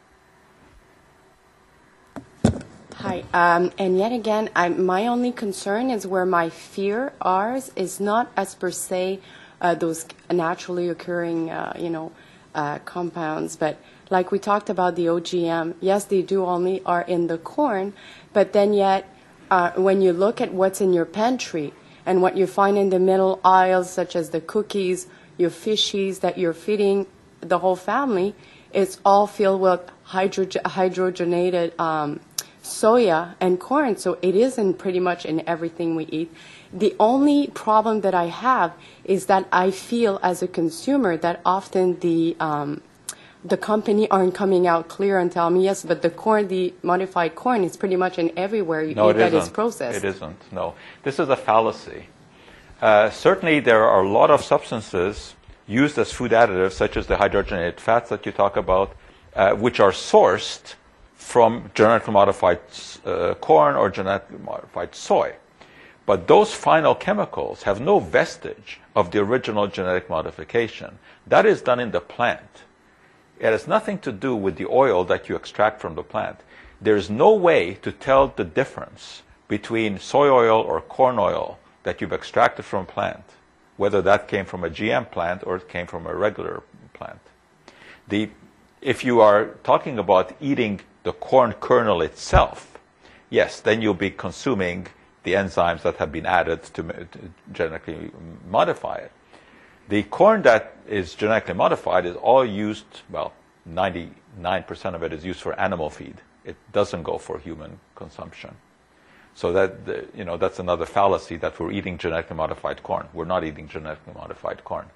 S4: Hi, um, and yet again, I, my only concern is where my fear ours is not as per se uh, those naturally occurring, uh, you know, uh, compounds, but like we talked about the O G M, yes, they do only are in the corn, but then yet uh, when you look at what's in your pantry and what you find in the middle aisles, such as the cookies, your fishies that you're feeding the whole family, it's all filled with hydrogen, hydrogenated um, soya and corn, so it isn't pretty much in everything we eat. The only problem that I have is that I feel as a consumer that often the um, the company aren't coming out clear and tell me, yes, but the corn, the modified corn is pretty much in everywhere you
S2: no,
S4: eat that
S2: isn't.
S4: is processed.
S2: It isn't, no. This is a fallacy. Uh, certainly there are a lot of substances used as food additives, such as the hydrogenated fats that you talk about, uh, which are sourced from genetically modified uh, corn or genetically modified soy. But those final chemicals have no vestige of the original genetic modification. That is done in the plant. It has nothing to do with the oil that you extract from the plant. There is no way to tell the difference between soy oil or corn oil that you've extracted from a plant, whether that came from a G M plant or it came from a regular plant. The, if you are talking about eating the corn kernel itself, yes, then you'll be consuming the enzymes that have been added to, to genetically modify it. The corn that is genetically modified is all used, well, ninety-nine percent of it is used for animal feed. It doesn't go for human consumption. So that, the, you know, that's another fallacy that we're eating genetically modified corn. We're not eating genetically modified corn.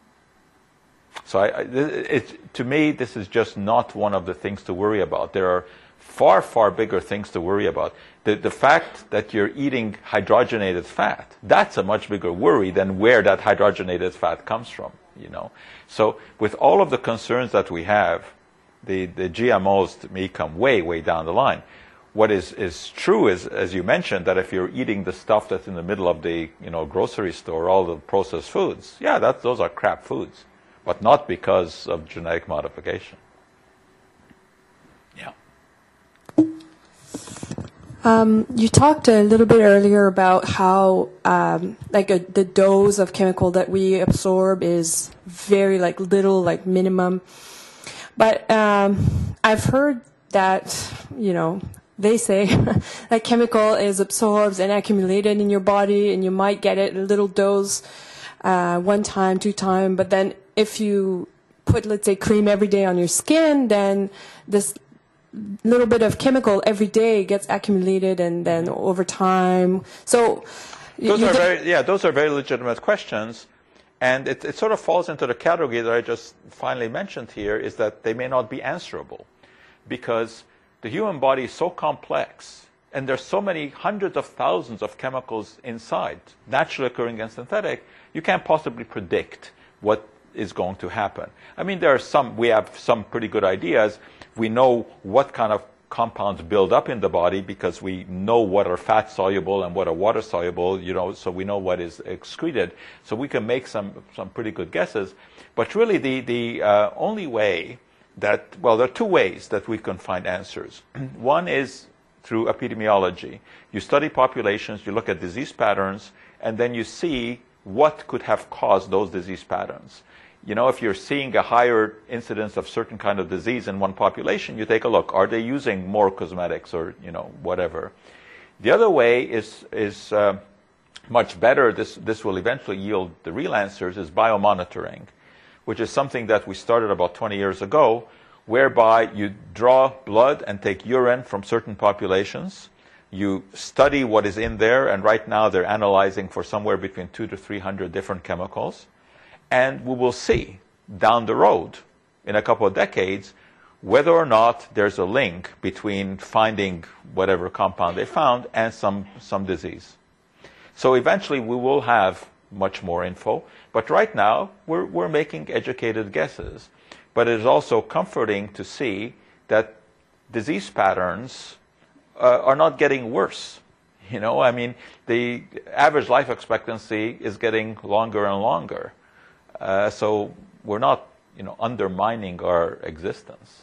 S2: So I, I, it, to me, this is just not one of the things to worry about. There are far, far bigger things to worry about. The, the fact that you're eating hydrogenated fat, that's a much bigger worry than where that hydrogenated fat comes from, you know. So with all of the concerns that we have, the, the G M Os to me come way, way down the line. What is, is true is, as you mentioned, that if you're eating the stuff that's in the middle of the, you know, grocery store, all the processed foods, yeah, that, those are crap foods, but not because of genetic modification. Yeah.
S5: Um, you talked a little bit earlier about how um, like a, the dose of chemical that we absorb is very like little, like minimum. But um, I've heard that, you know, they say that chemical is absorbed and accumulated in your body, and you might get it a little dose uh, one time, two time. But then if you put, let's say, cream every day on your skin, then this little bit of chemical every day gets accumulated, and then over time. So
S2: those
S5: you
S2: are
S5: get,
S2: very, yeah, those are very legitimate questions, and it, it sort of falls into the category that I just finally mentioned here, is that they may not be answerable, because the human body is so complex, and there's so many hundreds of thousands of chemicals inside, naturally occurring and synthetic, you can't possibly predict what is going to happen. I mean, there are some, we have some pretty good ideas. We know what kind of compounds build up in the body because we know what are fat soluble and what are water soluble, you know, so we know what is excreted. So we can make some, some pretty good guesses. But really the, the uh, only way that, well, there are two ways that we can find answers. One is through epidemiology. You study populations, you look at disease patterns, and then you see what could have caused those disease patterns. You know, if you're seeing a higher incidence of certain kind of disease in one population, you take a look. Are they using more cosmetics or, you know, whatever? The other way is, is uh, much better. This, this will eventually yield the real answers, is biomonitoring, which is something that we started about twenty years ago, whereby you draw blood and take urine from certain populations. You study what is in there, and right now they're analyzing for somewhere between two to three hundred different chemicals. And we will see down the road, in a couple of decades, whether or not there's a link between finding whatever compound they found and some, some disease. So eventually we will have much more info. But right now, we're, we're making educated guesses. But it is also comforting to see that disease patterns uh, are not getting worse. You know, I mean, the average life expectancy is getting longer and longer. Uh, so we're not, you know, undermining our existence.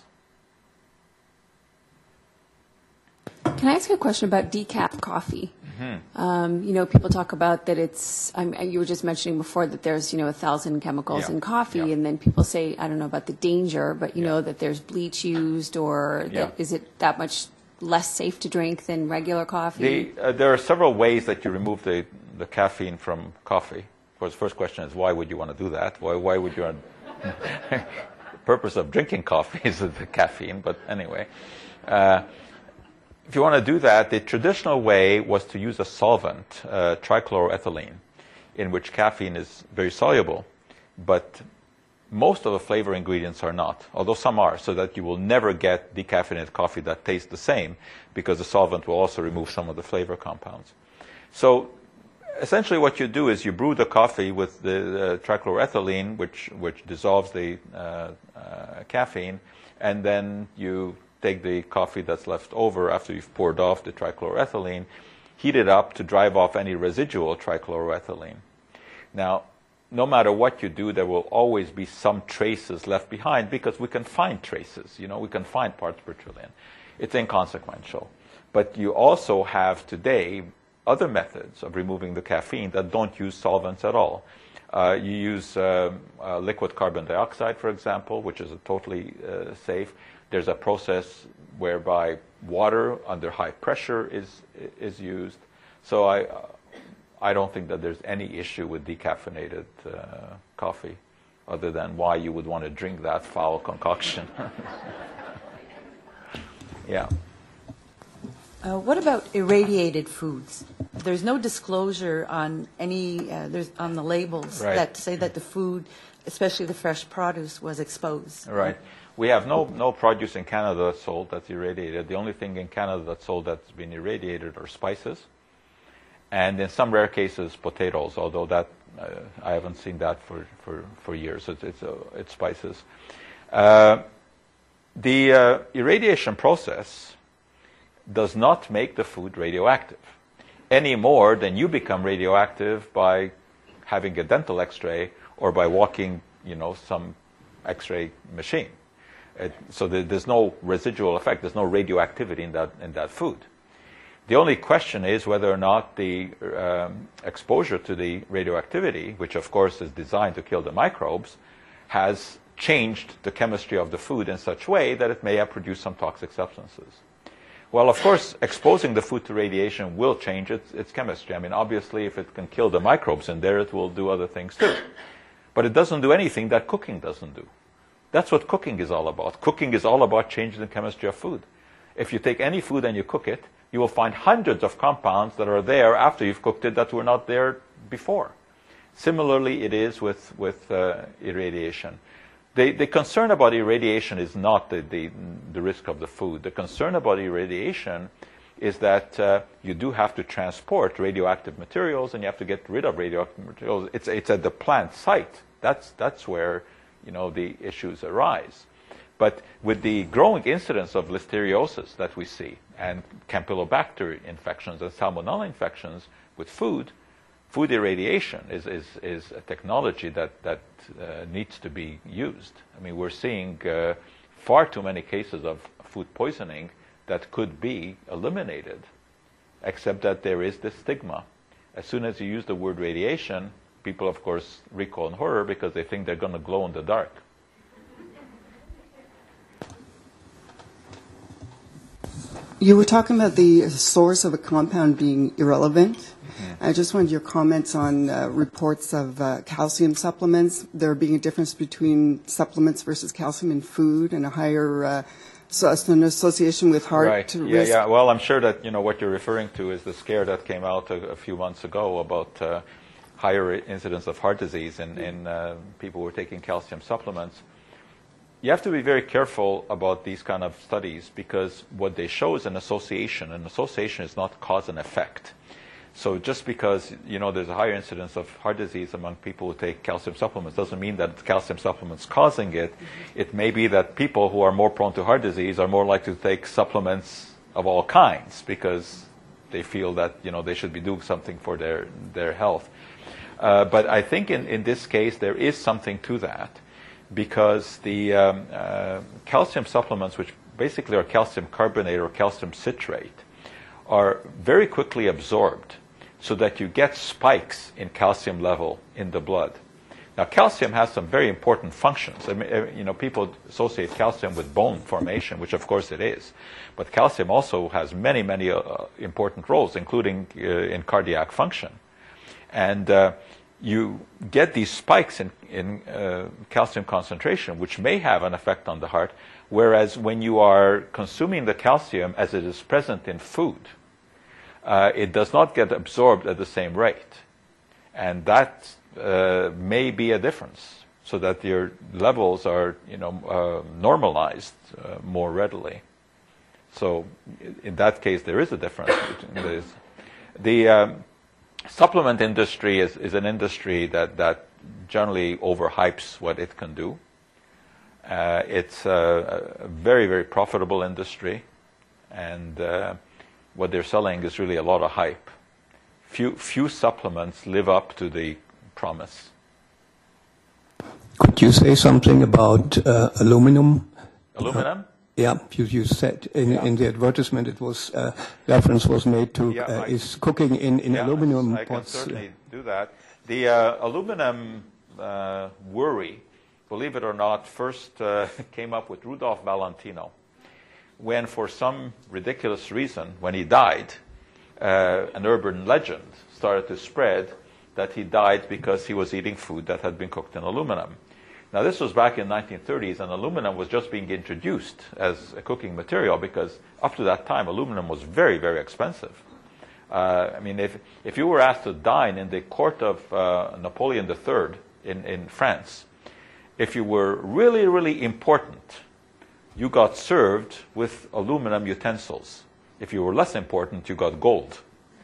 S6: Can I ask you a question about decaf coffee?
S2: Mm-hmm.
S6: Um, you know, people talk about that it's, um, you were just mentioning before that there's, you know, a thousand chemicals
S2: Yeah.
S6: in coffee,
S2: Yeah.
S6: and then people say, I don't know about the danger, but you
S2: Yeah.
S6: know that there's bleach used, or that,
S2: Yeah.
S6: is it that much less safe to drink than regular coffee?
S2: The, uh, there are several ways that you remove the, the caffeine from coffee. Of course, the first question is, why would you want to do that? Why, why would you want the purpose of drinking coffee is the caffeine, but anyway. Uh, if you want to do that, the traditional way was to use a solvent, uh, trichloroethylene, in which caffeine is very soluble, but most of the flavor ingredients are not, although some are, so that you will never get decaffeinated coffee that tastes the same, because the solvent will also remove some of the flavor compounds. So essentially what you do is you brew the coffee with the uh, trichloroethylene, which, which dissolves the uh, uh, caffeine, and then you take the coffee that's left over after you've poured off the trichloroethylene, heat it up to drive off any residual trichloroethylene. Now, no matter what you do, there will always be some traces left behind, because we can find traces. You know, we can find parts per trillion. It's inconsequential. But you also have today other methods of removing the caffeine that don't use solvents at all. Uh, you use uh, uh, liquid carbon dioxide, for example, which is a totally uh, safe. There's a process whereby water under high pressure is is used. So I uh, I don't think that there's any issue with decaffeinated uh, coffee, other than why you would want to drink that foul concoction. Yeah.
S7: Uh, what about irradiated foods? There's no disclosure on any, uh, there's on the labels
S2: Right.
S7: that say that the food, especially the fresh produce, was exposed.
S2: Right. We have no, no produce in Canada that's sold that's irradiated. The only thing in Canada that's sold that's been irradiated are spices. And in some rare cases, potatoes, although that uh, I haven't seen that for, for, for years. It's, it's, uh, it's spices. Uh, the uh, irradiation process does not make the food radioactive any more than you become radioactive by having a dental x-ray or by walking, you know, some x-ray machine. It, so there, there's no residual effect. There's no radioactivity in that, in that food. The only question is whether or not the um, exposure to the radioactivity, which of course is designed to kill the microbes, has changed the chemistry of the food in such a way that it may have produced some toxic substances. Well, of course, exposing the food to radiation will change its, its chemistry. I mean, obviously, if it can kill the microbes in there, it will do other things too. But it doesn't do anything that cooking doesn't do. That's what cooking is all about. Cooking is all about changing the chemistry of food. If you take any food and you cook it, you will find hundreds of compounds that are there after you've cooked it that were not there before. Similarly, it is with, with uh, irradiation. The, the concern about irradiation is not the, the, the risk of the food. The concern about irradiation is that uh, you do have to transport radioactive materials, and you have to get rid of radioactive materials. It's, it's at the plant site. That's, that's where, you know, the issues arise. But with the growing incidence of listeriosis that we see, and Campylobacter infections and Salmonella infections with food, food irradiation is, is, is a technology that, that uh, needs to be used. I mean, we're seeing uh, far too many cases of food poisoning that could be eliminated, except that there is this stigma. As soon as you use the word radiation, people, of course, recoil in horror because they think they're going to glow in the dark.
S8: You were talking about the source of a compound being irrelevant. Mm-hmm. I just wanted your comments on uh, reports of uh, calcium supplements, there being a difference between supplements versus calcium in food and a higher uh, so an association with heart
S2: right.
S8: risk.
S2: Yeah, yeah. Well, I'm sure that you know what you're referring to is the scare that came out a, a few months ago about uh, higher incidence of heart disease in, in uh, people who were taking calcium supplements. You have to be very careful about these kind of studies because what they show is an association. An association is not cause and effect. So just because you know there's a higher incidence of heart disease among people who take calcium supplements doesn't mean that calcium supplements causing it. It may be that people who are more prone to heart disease are more likely to take supplements of all kinds because they feel that you know they should be doing something for their their health. Uh, but I think in, in this case there is something to that because the um, uh, calcium supplements, which basically are calcium carbonate or calcium citrate, are very quickly absorbed so that you get spikes in calcium level in the blood. Now, calcium has some very important functions. I mean, you know, people associate calcium with bone formation, which of course it is. But calcium also has many, many uh, important roles, including uh, in cardiac function. And uh, you get these spikes in, in uh, calcium concentration, which may have an effect on the heart, whereas when you are consuming the calcium as it is present in food, uh, it does not get absorbed at the same rate. And that uh, may be a difference, so that your levels are, you know, uh, normalized uh, more readily. So in that case, there is a difference between these. The um, supplement industry is, is an industry that, that generally overhypes what it can do. Uh, it's a, a very, very profitable industry, and uh, what they're selling is really a lot of hype. Few, few supplements live up to the promise.
S9: Could you say something about uh, aluminum?
S2: Aluminum?
S9: Uh, yeah, you, you said in,
S2: yeah.
S9: in the advertisement it was uh, reference was made to
S2: yeah,
S9: uh,
S2: I,
S9: is cooking in, in
S2: yeah,
S9: aluminum
S2: I
S9: pots.
S2: can certainly do that. The uh, aluminum uh, worry, believe it or not, first uh, came up with Rudolph Valentino, when for some ridiculous reason, when he died, uh, an urban legend started to spread that he died because he was eating food that had been cooked in aluminum. Now, this was back in the nineteen thirties, and aluminum was just being introduced as a cooking material because up to that time, aluminum was very, very expensive. Uh, I mean, if, if you were asked to dine in the court of uh, Napoleon the Third in, in France, if you were really, really important, you got served with aluminum utensils. If you were less important, you got gold,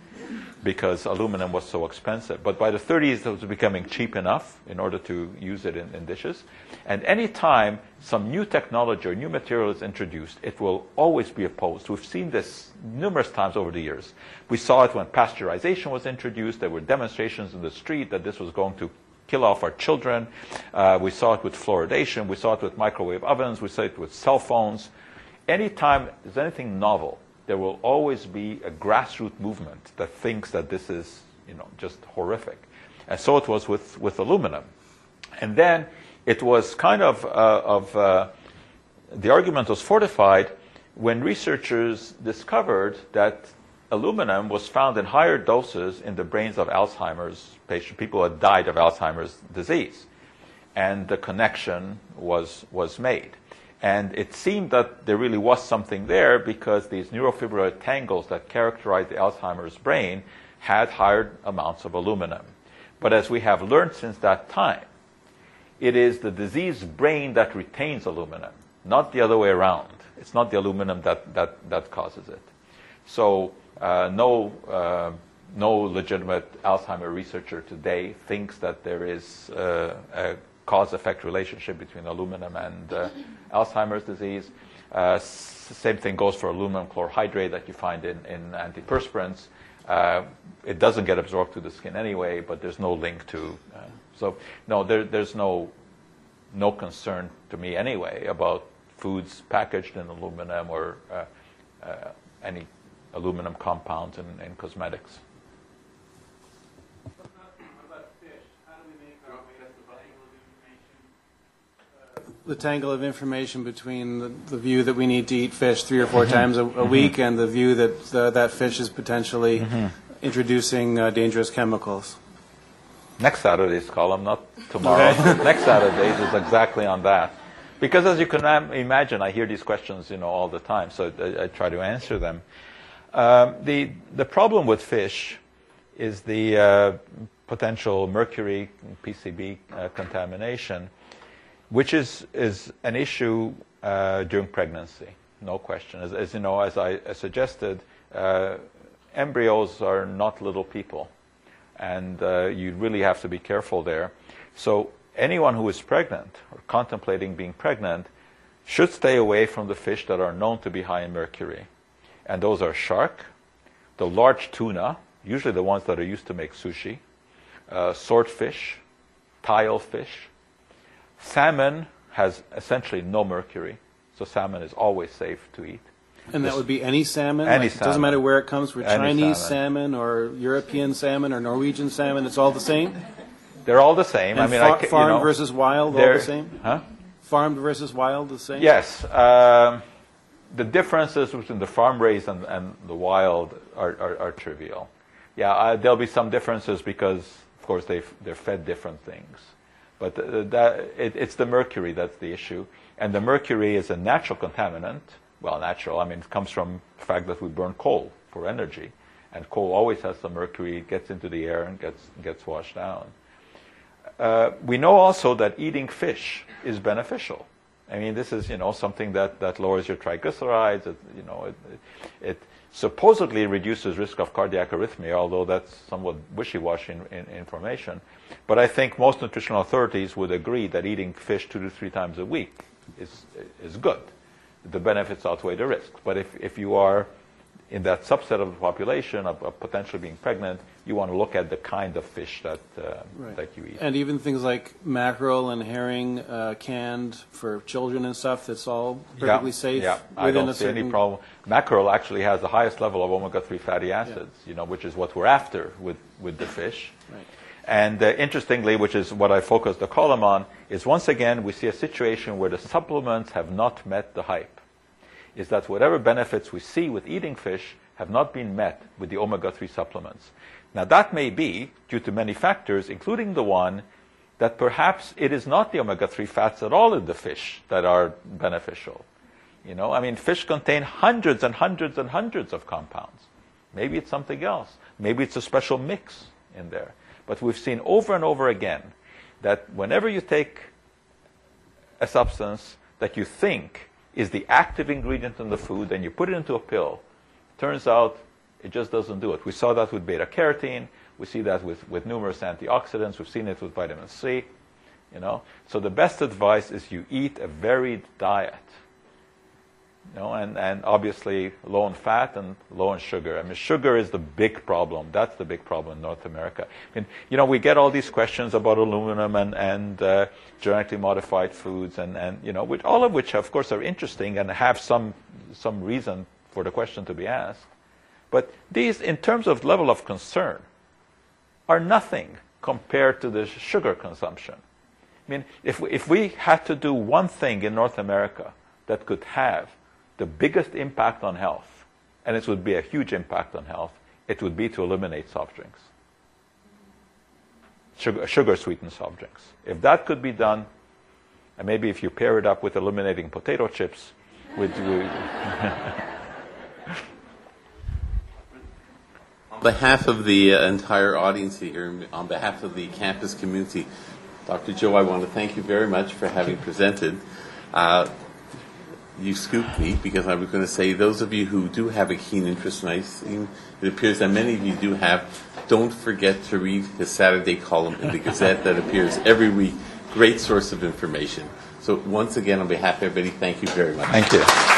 S2: because aluminum was so expensive. But by the thirties, it was becoming cheap enough in order to use it in, in dishes. And any time some new technology or new material is introduced, it will always be opposed. We've seen this numerous times over the years. We saw it when pasteurization was introduced. There were demonstrations in the street that this was going to kill off our children. Uh, we saw it with fluoridation. We saw it with microwave ovens. We saw it with cell phones. Anytime there's anything novel, there will always be a grassroots movement that thinks that this is, you know, just horrific. And so it was with, with aluminum. And then it was kind of, uh, of uh, the argument was fortified when researchers discovered that aluminum was found in higher doses in the brains of Alzheimer's patients, people who had died of Alzheimer's disease. And the connection was, was made. And it seemed that there really was something there because these neurofibrillary tangles that characterize the Alzheimer's brain had higher amounts of aluminum. But as we have learned since that time, It is the diseased brain that retains aluminum, not the other way around. It's not the aluminum that, that, that causes it. So uh, no, uh, no legitimate Alzheimer researcher today thinks that there is uh, a cause-effect relationship between aluminum and uh, Alzheimer's disease. Uh, same thing goes for aluminum chlorohydrate that you find in, in antiperspirants. Uh, it doesn't get absorbed through the skin anyway, but there's no link to. Uh, so no, there, there's no no concern to me anyway about foods packaged in aluminum or uh, uh, any aluminum compounds in, in cosmetics.
S10: The tangle of information between the, the view that we need to eat fish three or four mm-hmm. times a, a mm-hmm. week and the view that uh, that fish is potentially mm-hmm. introducing uh, dangerous chemicals.
S2: Next Saturday's column, not tomorrow. Okay. Next Saturday's is exactly on that. Because as you can imagine, I hear these questions, you know, all the time, so I, I try to answer them. Um, the the problem with fish is the uh, potential mercury, P C B uh, contamination, which is, is an issue uh, during pregnancy, no question. As, as you know, as I as suggested, uh, embryos are not little people, and uh, you really have to be careful there. So anyone who is pregnant or contemplating being pregnant should stay away from the fish that are known to be high in mercury. And those are shark, the large tuna, usually the ones that are used to make sushi, uh, swordfish, tilefish. Salmon has essentially no mercury, so salmon is always safe to eat.
S10: And that would be any salmon?
S2: Any
S10: like,
S2: salmon.
S10: It doesn't matter where it comes from,
S2: Any
S10: Chinese
S2: salmon.
S10: salmon or European salmon or Norwegian salmon, it's all the same?
S2: They're all the same.
S10: And
S2: I mean,
S10: far,
S2: I, you
S10: farmed
S2: know,
S10: versus wild, all the same?
S2: Huh?
S10: Farmed versus wild, the same?
S2: Yes. Um, the differences between the farm-raised and, and the wild are, are, are trivial. Yeah, uh, there'll be some differences because, of course, they've, they're fed different things. But uh, that, it, it's the mercury that's the issue. And the mercury is a natural contaminant. Well, natural, I mean, it comes from the fact that we burn coal for energy. And coal always has some mercury, it gets into the air and gets, gets washed down. Uh, we know also that eating fish is beneficial. I mean, this is, you know, something that, that lowers your triglycerides. It, you know, it, it, it supposedly reduces risk of cardiac arrhythmia, although that's somewhat wishy-washy in, in, information. But I think most nutritional authorities would agree that eating fish two to three times a week is is good. The benefits outweigh the risks. But if, if you are in that subset of the population of, of potentially being pregnant, you want to look at the kind of fish that uh,
S10: right.
S2: that you eat.
S10: And even things like mackerel and herring uh, canned for children and stuff, that's all perfectly
S2: yeah,
S10: safe?
S2: Yeah, I don't see
S10: certain...
S2: any problem. Mackerel actually has the highest level of omega three fatty acids, yeah. you know, which is what we're after with, with the fish.
S10: Right.
S2: And uh, interestingly, which is what I focused the column on, is once again we see a situation where the supplements have not met the hype. Is that whatever benefits we see with eating fish have not been met with the omega three supplements. Now that may be due to many factors, including the one that perhaps it is not the omega three fats at all in the fish that are beneficial. You know, I mean, fish contain hundreds and hundreds and hundreds of compounds. Maybe it's something else. Maybe it's a special mix in there. But we've seen over and over again that whenever you take a substance that you think is the active ingredient in the food and you put it into a pill, turns out it just doesn't do it. We saw that with beta-carotene. We see that with, with numerous antioxidants. We've seen it with vitamin C. You know, so the best advice is you eat a varied diet. You know, and, and obviously low in fat and low in sugar. I mean, sugar is the big problem. That's the big problem in North America. I mean, you know, we get all these questions about aluminum and, and uh, genetically modified foods, and, and you know, which, all of which, of course, are interesting and have some some reason for the question to be asked. But these, in terms of level of concern, are nothing compared to the sugar consumption. I mean, if we, if we had to do one thing in North America that could have the biggest impact on health, and it would be a huge impact on health, it would be to eliminate soft drinks. Sugar, sugar-sweetened soft drinks. If that could be done, and maybe if you pair it up with eliminating potato chips, with...
S1: On behalf of the uh, entire audience here, on behalf of the campus community, Doctor Joe, I want to thank you very much for having presented. Uh, you scooped me because I was going to say those of you who do have a keen interest, and I see it appears that many of you do have, don't forget to read the Saturday column in the Gazette that appears every week. Great source of information. So once again, on behalf of everybody, thank you very much.
S2: Thank you.